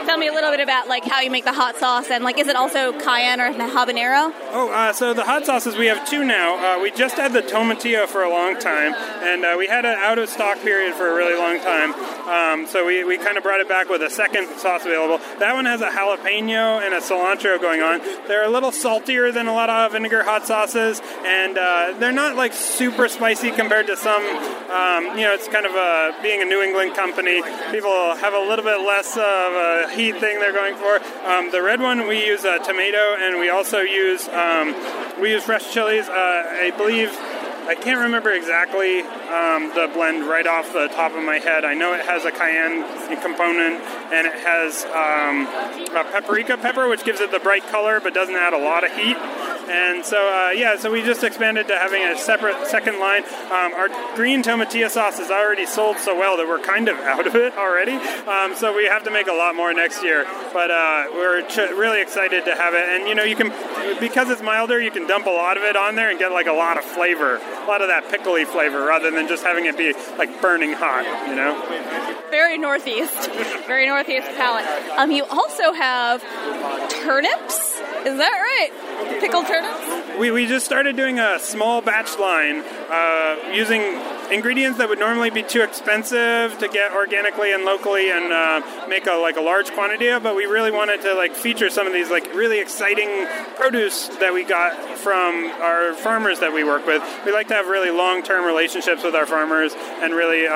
Tell me a little bit about like how you make the hot sauce, and like is it also cayenne or habanero? So the hot sauces, we have two now. We just had the tomatillo for a long time, and we had an out-of-stock period for a really long time. So we kind of brought it back with a second sauce available. That one has a jalapeno and a cilantro going on. They're a little saltier than a lot of vinegar hot sauces, and they're not like super spicy compared to some. It's kind of being a New England company, people have a little bit less of a heat thing they're going for. The red one, we use tomato, and we also use fresh chilies. I believe, I can't remember exactly the blend right off the top of my head. I know it has a cayenne component, and it has a paprika pepper, which gives it the bright color but doesn't add a lot of heat. And so we just expanded to having a separate second line. Our green tomatillo sauce is already sold so well that we're kind of out of it already. So we have to make a lot more next year. But we're really excited to have it. And, you can, because it's milder, you can dump a lot of it on there and get like a lot of flavor, a lot of that pickly flavor, rather than just having it be like burning hot, Very northeast palate. You also have turnips. Is that right? Pickled turnips? We just started doing a small batch line using ingredients that would normally be too expensive to get organically and locally and make a large quantity of, but we really wanted to feature some of these really exciting produce that we got from our farmers that we work with. We like to have really long-term relationships with our farmers and really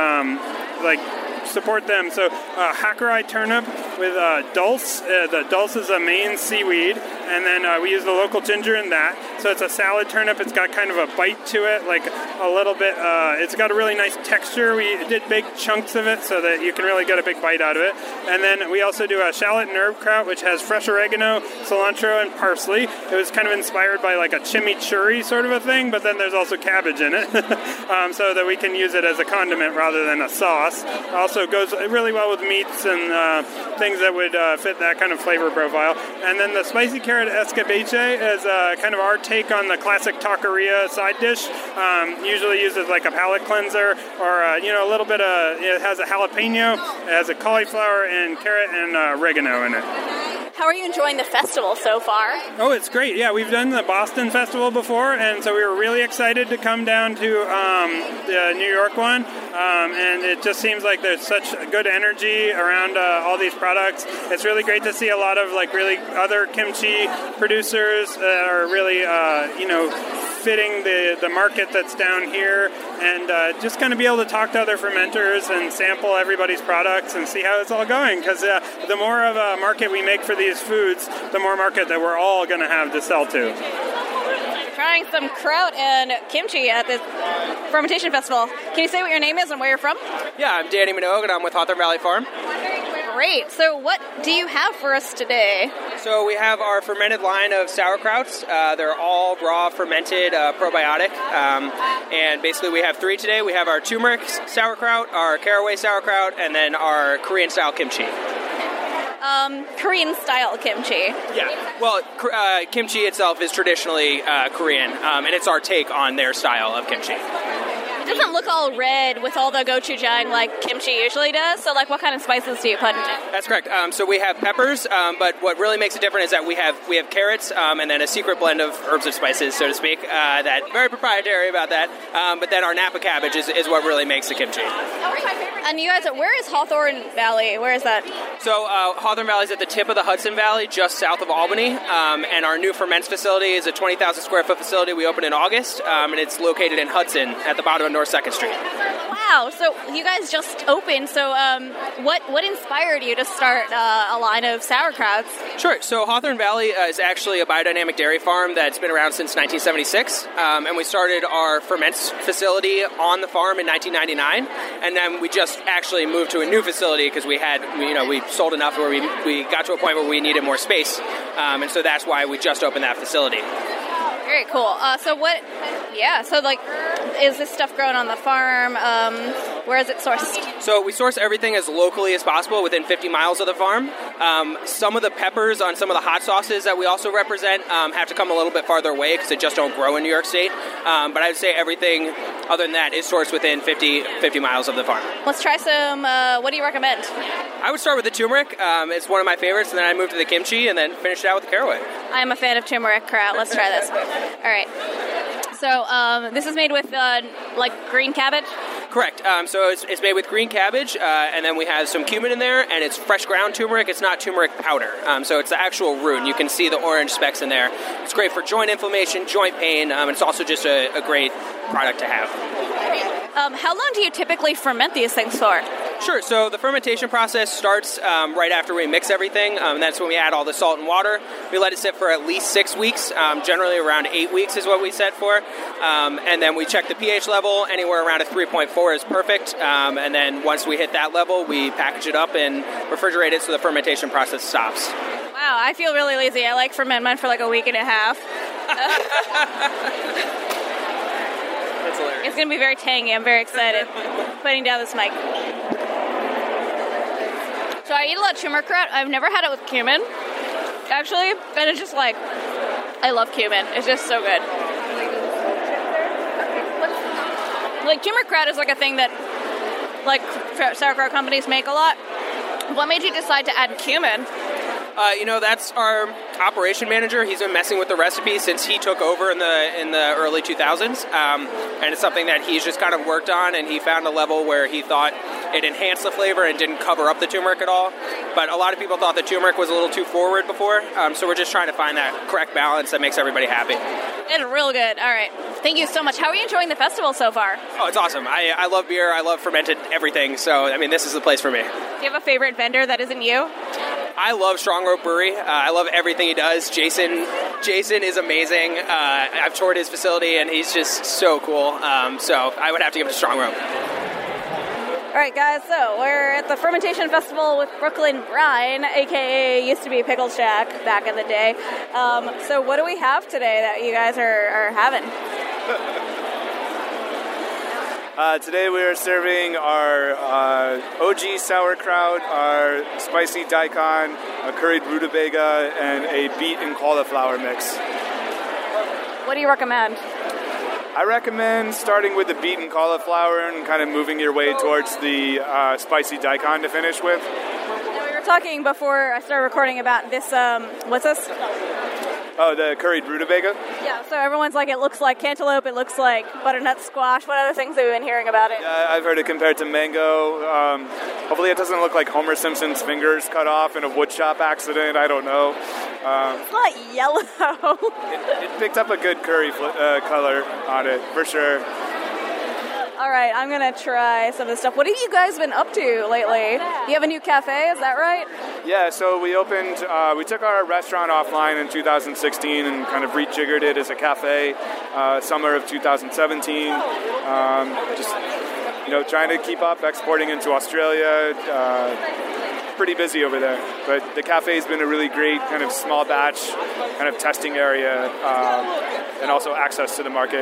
support them. So Hackeri turnip with dulse. The dulse is a Maine seaweed, and then we use the local ginger in that. So it's a salad turnip. It's got kind of a bite to it, like a little bit. It's got a really nice texture. We did big chunks of it so that you can really get a big bite out of it. And then we also do a shallot and herb kraut, which has fresh oregano, cilantro, and parsley. It was kind of inspired by like a chimichurri sort of a thing, but then there's also cabbage in it, so that we can use it as a condiment rather than a sauce. Also goes really well with meats and things that would fit that kind of flavor profile. And then the spicy carrot escabeche is kind of our take on the classic taqueria side dish. Usually uses like a palate cleanser or a little bit of, it has a jalapeno, it has a cauliflower and carrot and oregano in it. How are you enjoying the festival so far? Oh, it's great. Yeah, we've done the Boston Festival before, and so we were really excited to come down to the New York one. And it just seems like there's such good energy around all these products. It's really great to see a lot of really other kimchi producers that are really, fitting the market that's down here, and just kind of be able to talk to other fermenters and sample everybody's products and see how it's all going, because the more of a market we make for these foods, the more market that we're all going to have to sell to. Trying some kraut and kimchi at this fermentation festival. Can you say what your name is and where you're from? Yeah, I'm Danny Minogue, and I'm with Hawthorne Valley Farm. Great. So what do you have for us today? So we have our fermented line of sauerkrauts. They're all raw fermented probiotic. And basically we have three today. We have our turmeric sauerkraut, our caraway sauerkraut, and then our Korean-style kimchi. Korean-style kimchi. Yeah. Well, kimchi itself is traditionally Korean, and it's our take on their style of kimchi. It doesn't look all red with all the gochujang like kimchi usually does, so what kind of spices do you put in it? That's correct. So we have peppers, but what really makes it different is that we have carrots and then a secret blend of herbs and spices, so to speak, that very proprietary about that. But then our Napa cabbage is what really makes the kimchi. And you guys, where is Hawthorne Valley? Where is that? So Hawthorne Valley is at the tip of the Hudson Valley, just south of Albany, and our new ferments facility is a 20,000 square foot facility we opened in August, and it's located in Hudson at the bottom of North 2nd Street. Wow, so you guys just opened, so what inspired you to start a line of sauerkrauts? Sure, so Hawthorne Valley is actually a biodynamic dairy farm that's been around since 1976, and we started our ferments facility on the farm in 1999, and then we just actually moved to a new facility because we sold enough where we got to a point where we needed more space, and so that's why we just opened that facility. Very cool. Is this stuff grown on the farm? Where is it sourced? So we source everything as locally as possible within 50 miles of the farm. Some of the peppers on some of the hot sauces that we also represent have to come a little bit farther away because they just don't grow in New York State. But I would say everything other than that is sourced within 50 miles of the farm. Let's try some, what do you recommend? I would start with the turmeric. It's one of my favorites, and then I moved to the kimchi and then finished it out with the caraway. I'm a fan of turmeric kraut. Let's try this. All right. So this is made with green cabbage? Correct. So it's made with green cabbage, and then we have some cumin in there, and it's fresh ground turmeric. It's not turmeric powder. So it's the actual root, and you can see the orange specks in there. It's great for joint inflammation, joint pain, and it's also just a great product to have. How long do you typically ferment these things for? Sure. So the fermentation process starts right after we mix everything. And that's when we add all the salt and water. We let it sit for at least 6 weeks. Generally around 8 weeks is what we set for. And then we check the pH level. Anywhere around a 3.4 is perfect. And then once we hit that level, we package it up and refrigerate it so the fermentation process stops. Wow, I feel really lazy. I like ferment mine for like a week and a half. That's hilarious. It's going to be very tangy. I'm very excited. Putting down this mic. So I eat a lot of turmeric kraut. I've never had it with cumin, actually. And it's just like, I love cumin. It's just so good. Like turmeric kraut is like a thing that like sauerkraut companies make a lot. What made you decide to add cumin? That's our operation manager. He's been messing with the recipe since he took over in the early 2000s, and it's something that he's just kind of worked on, and he found a level where he thought it enhanced the flavor and didn't cover up the turmeric at all. But a lot of people thought the turmeric was a little too forward before, so we're just trying to find that correct balance that makes everybody happy. It's real good. All right. Thank you so much. How are you enjoying the festival so far? Oh, it's awesome. I love beer. I love fermented everything. So, this is the place for me. Do you have a favorite vendor that isn't you? I love Strong Rope Brewery. I love everything he does. Jason is amazing. I've toured his facility, and he's just so cool. So I would have to give it to Strong Rope. All right, guys, so we're at the Fermentation Festival with Brooklyn Brine, a.k.a. used to be Pickle Shack back in the day. So what do we have today that you guys are having? Today we are serving our OG sauerkraut, our spicy daikon, a curried rutabaga, and a beet and cauliflower mix. What do you recommend? I recommend starting with the beet and cauliflower and kind of moving your way towards the spicy daikon to finish with. Now, we were talking before I started recording about this, what's this? Oh, the curried rutabaga? Yeah, so everyone's like, it looks like cantaloupe, it looks like butternut squash. What other things have you been hearing about it? I've heard it compared to mango. Hopefully it doesn't look like Homer Simpson's fingers cut off in a woodshop accident. I don't know. It's not yellow. It picked up a good curry color on it, for sure. All right, I'm going to try some of this stuff. What have you guys been up to lately? You have a new cafe, is that right? Yeah, so we took our restaurant offline in 2016 and kind of rejiggered it as a cafe summer of 2017. Trying to keep up, exporting into Australia. Pretty busy over there, but the cafe's been a really great kind of small batch kind of testing area and also access to the market.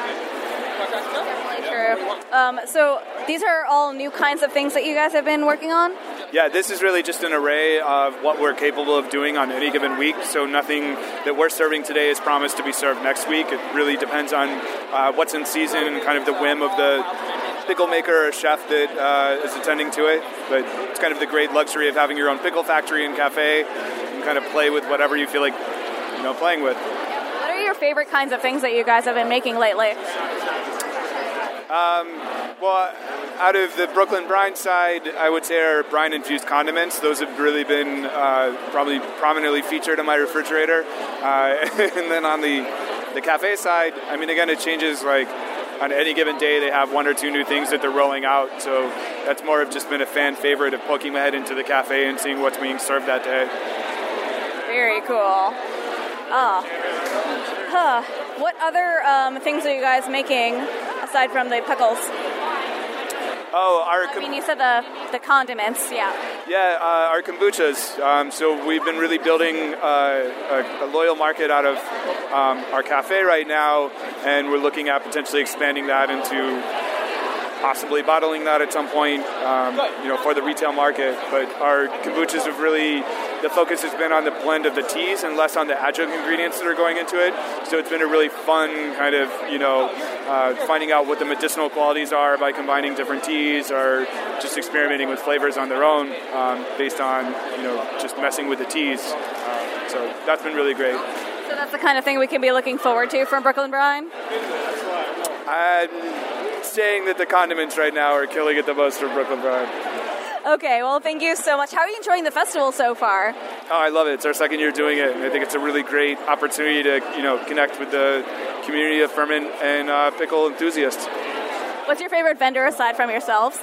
True. So these are all new kinds of things that you guys have been working on? Yeah, this is really just an array of what we're capable of doing on any given week. So nothing that we're serving today is promised to be served next week. It really depends on what's in season and kind of the whim of the pickle maker or chef that is attending to it. But it's kind of the great luxury of having your own pickle factory and cafe. You can kind of play with whatever you feel like playing with. What are your favorite kinds of things that you guys have been making lately? Well, out of the Brooklyn Brine side, I would say our brine-infused condiments. Those have really been probably prominently featured in my refrigerator. And then on the cafe side, again, it changes like on any given day. They have one or two new things that they're rolling out. So that's more of just been a fan favorite of poking my head into the cafe and seeing what's being served that day. Very cool. What other things are you guys making aside from the pickles? You said the condiments, yeah. Yeah, our kombuchas. So we've been really building a loyal market out of our cafe right now, and we're looking at potentially expanding that into possibly bottling that at some point, for the retail market. But our kombuchas have really, the focus has been on the blend of the teas and less on the adjunct ingredients that are going into it. So it's been a really fun kind of, finding out what the medicinal qualities are by combining different teas, or just experimenting with flavors on their own based on, just messing with the teas. So that's been really great. So that's the kind of thing we can be looking forward to from Brooklyn Brine? I'm saying that the condiments right now are killing it the most from Brooklyn Brine. Okay, well, thank you so much. How are you enjoying the festival so far? Oh, I love it. It's our second year doing it, and I think it's a really great opportunity to, connect with the community of ferment and pickle enthusiasts. What's your favorite vendor aside from yourselves?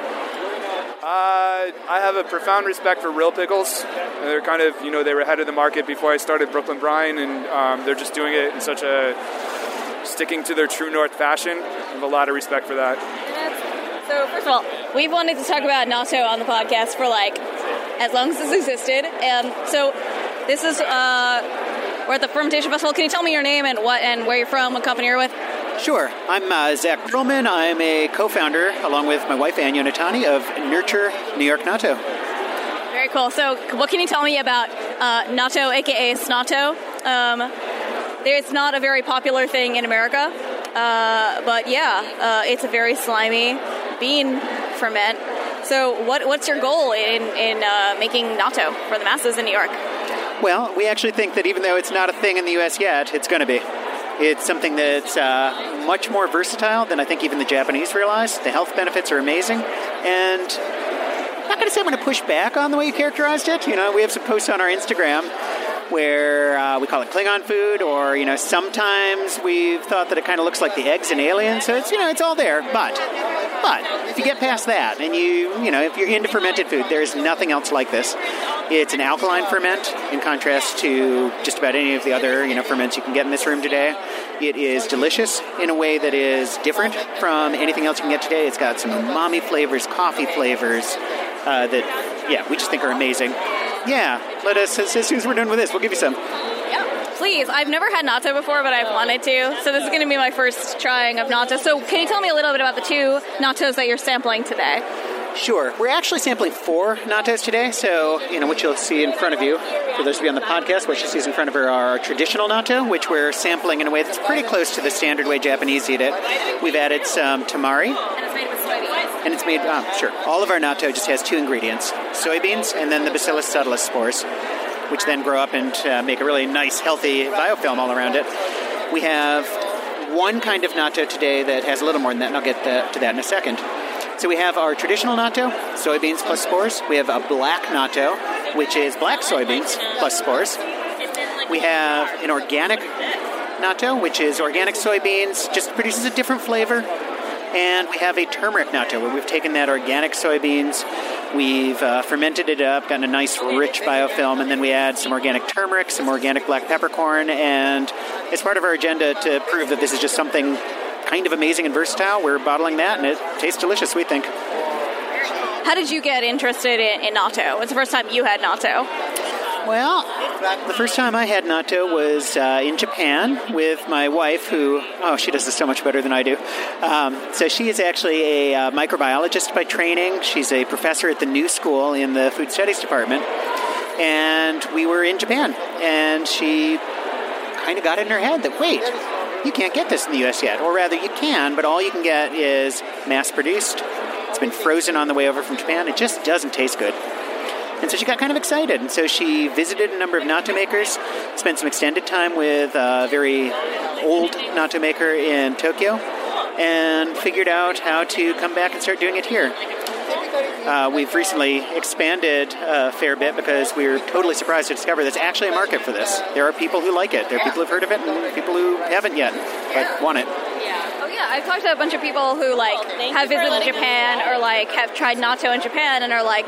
I have a profound respect for Real Pickles. They're kind of, they were ahead of the market before I started Brooklyn Brine, and they're just doing it in such a sticking to their true north fashion. I have a lot of respect for that. So first of all, we've wanted to talk about natto on the podcast for as long as this existed. So this is we're at the Fermentation Festival. Can you tell me your name and where you're from, what company you're with? Sure. I'm Zach Perlman. I'm a co-founder, along with my wife, Ann Yonatani, of Nurture New York Natto. Very cool. So what can you tell me about natto, a.k.a. snotto? It's not a very popular thing in America, but it's a very slimy bean ferment. So what's your goal in making natto for the masses in New York? Well, we actually think that even though it's not a thing in the U.S. yet, it's going to be. It's something that's much more versatile than I think even the Japanese realize. The health benefits are amazing. And I'm not going to say I'm going to push back on the way you characterized it. We have some posts on our Instagram where we call it Klingon food, or, sometimes we've thought that it kind of looks like the eggs in Alien. So it's, it's all there. But if you get past that and if you're into fermented food, there's nothing else like this. It's an alkaline ferment in contrast to just about any of the other, ferments you can get in this room today. It is delicious in a way that is different from anything else you can get today. It's got some umami flavors, coffee flavors that we just think are amazing. Yeah, let us, as soon as we're done with this, we'll give you some. Yeah, please. I've never had natto before, but I've wanted to. So this is going to be my first trying of natto. So can you tell me a little bit about the two nattos that you're sampling today? Sure. We're actually sampling 4 nattos today. So, what you'll see in front of you, for those of you on the podcast, what she sees in front of her are our traditional natto, which we're sampling in a way that's pretty close to the standard way Japanese eat it. We've added some tamari. And it's made with soybeans. And it's made, sure. All of our natto just has 2 ingredients, soybeans and then the Bacillus subtilis spores, which then grow up and make a really nice, healthy biofilm all around it. We have one kind of natto today that has a little more than that, and I'll get to that in a second. So we have our traditional natto, soybeans plus spores. We have a black natto, which is black soybeans plus spores. We have an organic natto, which is organic soybeans, just produces a different flavor. And we have a turmeric natto, where we've taken that organic soybeans, we've fermented it up, gotten a nice rich biofilm, and then we add some organic turmeric, some organic black peppercorn, and it's part of our agenda to prove that this is just something kind of amazing and versatile. We're bottling that, and it tastes delicious, we think. How did you get interested in natto? When's the first time you had natto? Well, the first time I had natto was in Japan with my wife, who, she does this so much better than I do. So she is actually a microbiologist by training. She's a professor at the New School in the Food Studies Department. And we were in Japan, and she kind of got it in her head that, wait, you can't get this in the U.S. yet. Or rather, you can, but all you can get is mass-produced. It's been frozen on the way over from Japan. It just doesn't taste good. And so she got kind of excited. And so she visited a number of natto makers, spent some extended time with a very old natto maker in Tokyo, and figured out how to come back and start doing it here. We've recently expanded a fair bit because we were totally surprised to discover there's actually a market for this. There are people who like it. There are people who've heard of it and people who haven't yet but want it. Oh yeah, I've talked to a bunch of people who have visited Japan or have tried natto in Japan and are like,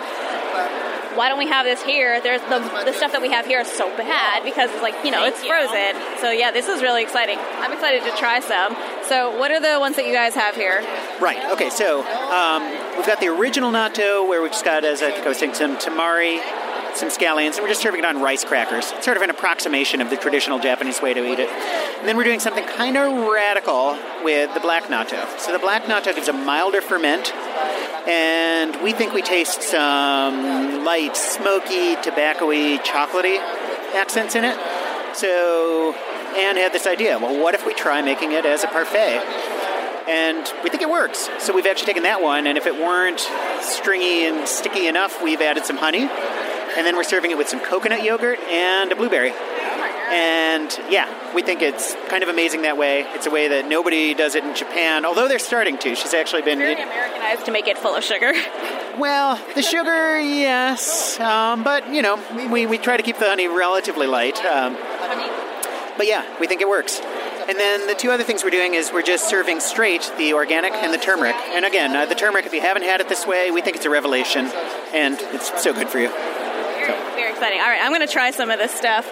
why don't we have this here? There's the stuff that we have here is so bad because it's it's frozen. So yeah, this is really exciting. I'm excited to try some. So what are the ones that you guys have here? Right. Okay. So we've got the original natto where we've just got, as I think I was saying, some tamari, some scallions, and we're just serving it on rice crackers. It's sort of an approximation of the traditional Japanese way to eat it. And then we're doing something kind of radical with the black natto. So the black natto gives a milder ferment, and we think we taste some light, smoky, tobacco-y, chocolatey accents in it. So Anne had this idea, well, what if we try making it as a parfait? And we think it works. So we've actually taken that one, and if it weren't stringy and sticky enough, we've added some honey. And then we're serving it with some coconut yogurt and a blueberry. And yeah, we think it's kind of amazing that way. It's a way that nobody does it in Japan, although they're starting to. She's actually been... Very Americanized to make it full of sugar. Well, the sugar, yes. But, you know, we try to keep the honey relatively light. But yeah, we think it works. And then the two other things we're doing is we're just serving straight the organic and the turmeric. And again, the turmeric, if you haven't had it this way, we think it's a revelation. And it's so good for you. Very exciting. All right, I'm going to try some of this stuff.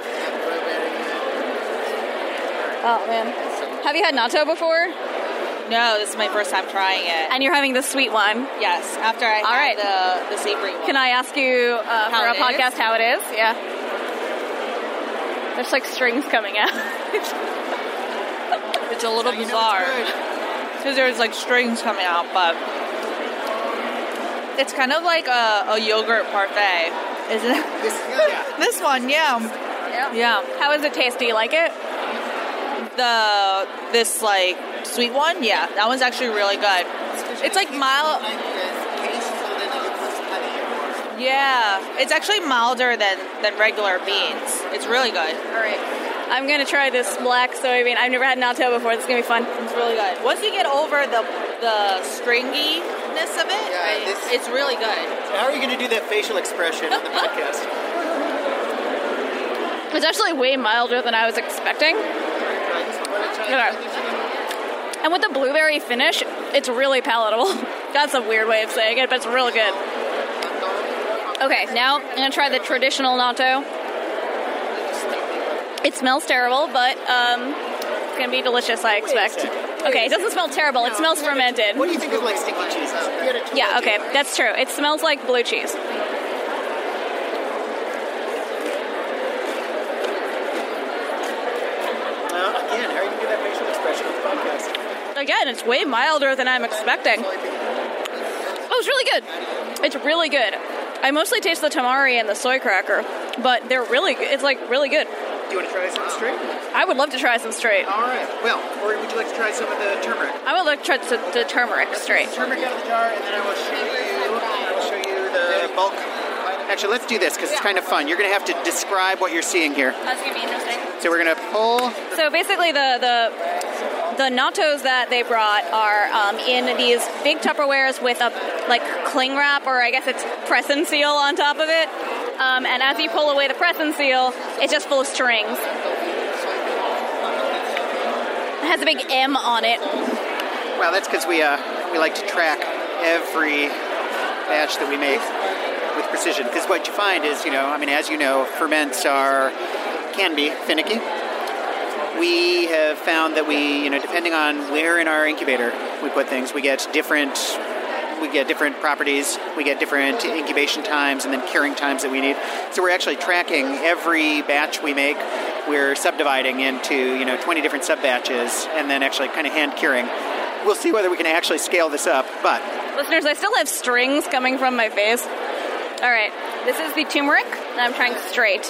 Oh, man. Have you had natto before? No, this is my first time trying it. And you're having the sweet one? Yes, after I had the savory one. Can I ask you for a podcast how it is? Yeah. There's like strings coming out. It's a little bizarre because there's like strings coming out, but it's kind of like a yogurt parfait, isn't it? This one, yeah. How does it taste? Do you like it? This like sweet one, yeah, that one's actually really good. It's like mild. Yeah, it's actually milder than regular beans. It's really good. All right. I'm going to try this black soybean. I've never had natto before. This is going to be fun. It's really good. Once you get over the stringiness of it, it's really good. So how are you going to do that facial expression on the podcast? It's actually way milder than I was expecting. Okay. And with the blueberry finish, it's really palatable. That's a weird way of saying it, but it's really good. Okay, now I'm going to try the traditional natto. It smells terrible, but it's going to be delicious, I expect. Okay, it doesn't smell terrible. It smells fermented. What do you think of like sticky cheeses? Yeah, okay, that's true. It smells like blue cheese. Again, how are you going to do that facial expression on the podcast? Again, it's way milder than I'm expecting. Oh, it's really good. It's really good. I mostly taste the tamari and the soy cracker, but they're really good. It's like really good. Do you want to try some straight? I would love to try some straight. All right. Well, or would you like to try some of the turmeric? I would like to try the turmeric straight. Turmeric out of the jar, and then I will show you the bulk. Actually, let's do this because it's kind of fun. You're going to have to describe what you're seeing here. That's going to be interesting. So we're going to pull. So basically, the nattos that they brought are in these big Tupperwares with a like cling wrap, or I guess it's press and seal on top of it. And as you pull away the press and seal, it's just full of strings. It has a big M on it. Well, that's because we like to track every batch that we make with precision. Because what you find is, as you know, ferments can be finicky. We have found that we, depending on where in our incubator we put things, we get different properties, we get different incubation times and then curing times that we need. So we're actually tracking every batch we make. We're subdividing into, 20 different sub-batches and then actually kind of hand curing. We'll see whether we can actually scale this up, but... Listeners, I still have strings coming from my face. All right, this is the turmeric, and I'm trying straight.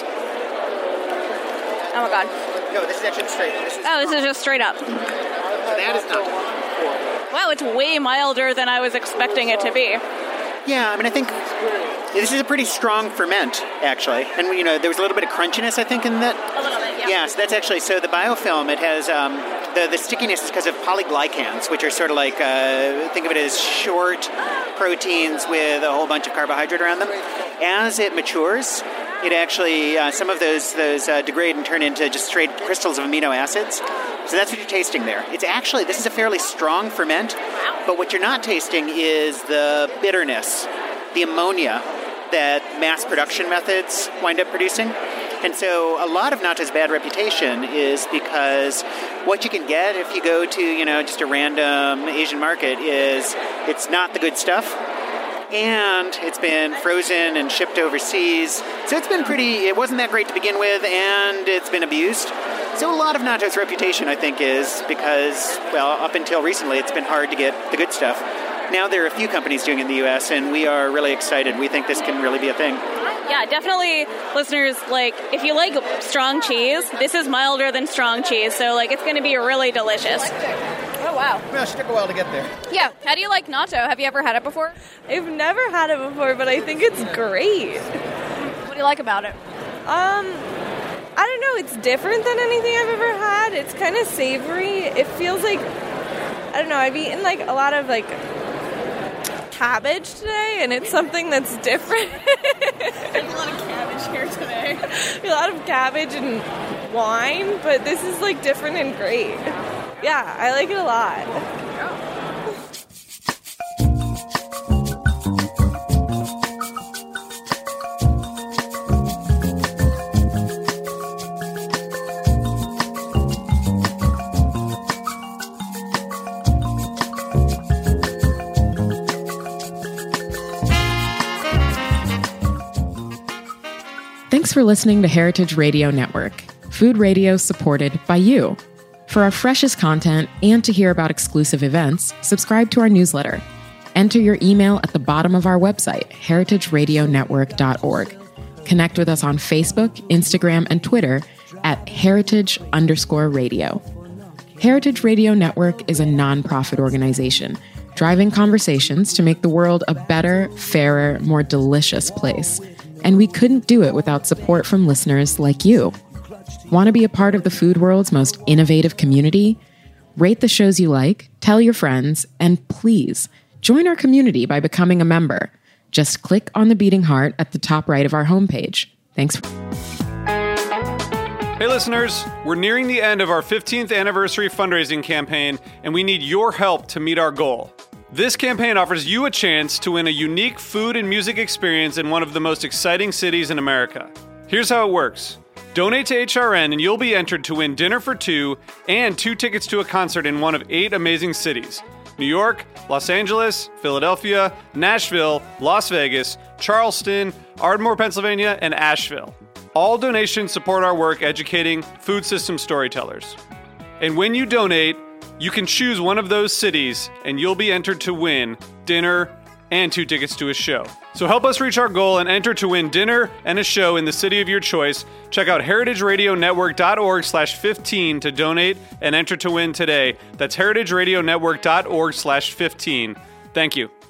Oh my god. No, this is actually straight. This is just straight up. So that is not. Wow, it's way milder than I was expecting it to be. Yeah, I think this is a pretty strong ferment, actually. And, there was a little bit of crunchiness, I think, in that. A little bit, yeah. Yeah, so that's actually, so the biofilm, it has, the stickiness is because of polyglycans, which are sort of like, think of it as short proteins with a whole bunch of carbohydrate around them. As it matures, it actually, some of those degrade and turn into just straight crystals of amino acids. So that's what you're tasting there. It's actually, this is a fairly strong ferment, but what you're not tasting is the bitterness, the ammonia that mass production methods wind up producing. And so a lot of natto's bad reputation is because what you can get if you go to, just a random Asian market is it's not the good stuff. and it's been frozen and shipped overseas. So it's been it wasn't that great to begin with, and it's been abused. So a lot of nachos' reputation, I think, is because, well, up until recently, it's been hard to get the good stuff. Now there are a few companies doing it in the U.S., and we are really excited. We think this can really be a thing. Yeah, definitely, listeners, if you like strong cheese, this is milder than strong cheese, so, it's going to be really delicious. Oh, wow. Well, it took a while to get there. Yeah. How do you like natto? Have you ever had it before? I've never had it before, but I think it's great. What do you like about it? I don't know. It's different than anything I've ever had. It's kind of savory. It feels like, I don't know, I've eaten, a lot of, cabbage today, and it's something that's different. There's a lot of cabbage here today. A lot of cabbage and wine, but this is, different and great. Yeah, I like it a lot. Thanks for listening to Heritage Radio Network, food radio supported by you. For our freshest content and to hear about exclusive events, subscribe to our newsletter. Enter your email at the bottom of our website, heritageradionetwork.org. Connect with us on Facebook, Instagram, and Twitter at heritage_radio. Heritage Radio Network is a nonprofit organization driving conversations to make the world a better, fairer, more delicious place. And we couldn't do it without support from listeners like you. Want to be a part of the food world's most innovative community? Rate the shows you like, tell your friends, and please join our community by becoming a member. Just click on the beating heart at the top right of our homepage. Thanks. Hey listeners, we're nearing the end of our 15th anniversary fundraising campaign, and we need your help to meet our goal. This campaign offers you a chance to win a unique food and music experience in one of the most exciting cities in America. Here's how it works. Donate to HRN and you'll be entered to win dinner for two and 2 tickets to a concert in one of 8 amazing cities: New York, Los Angeles, Philadelphia, Nashville, Las Vegas, Charleston, Ardmore, Pennsylvania, and Asheville. All donations support our work educating food system storytellers. And when you donate, you can choose one of those cities and you'll be entered to win dinner and 2 tickets to a show. So help us reach our goal and enter to win dinner and a show in the city of your choice. Check out heritageradionetwork.org/15 to donate and enter to win today. That's heritageradionetwork.org/15. Thank you.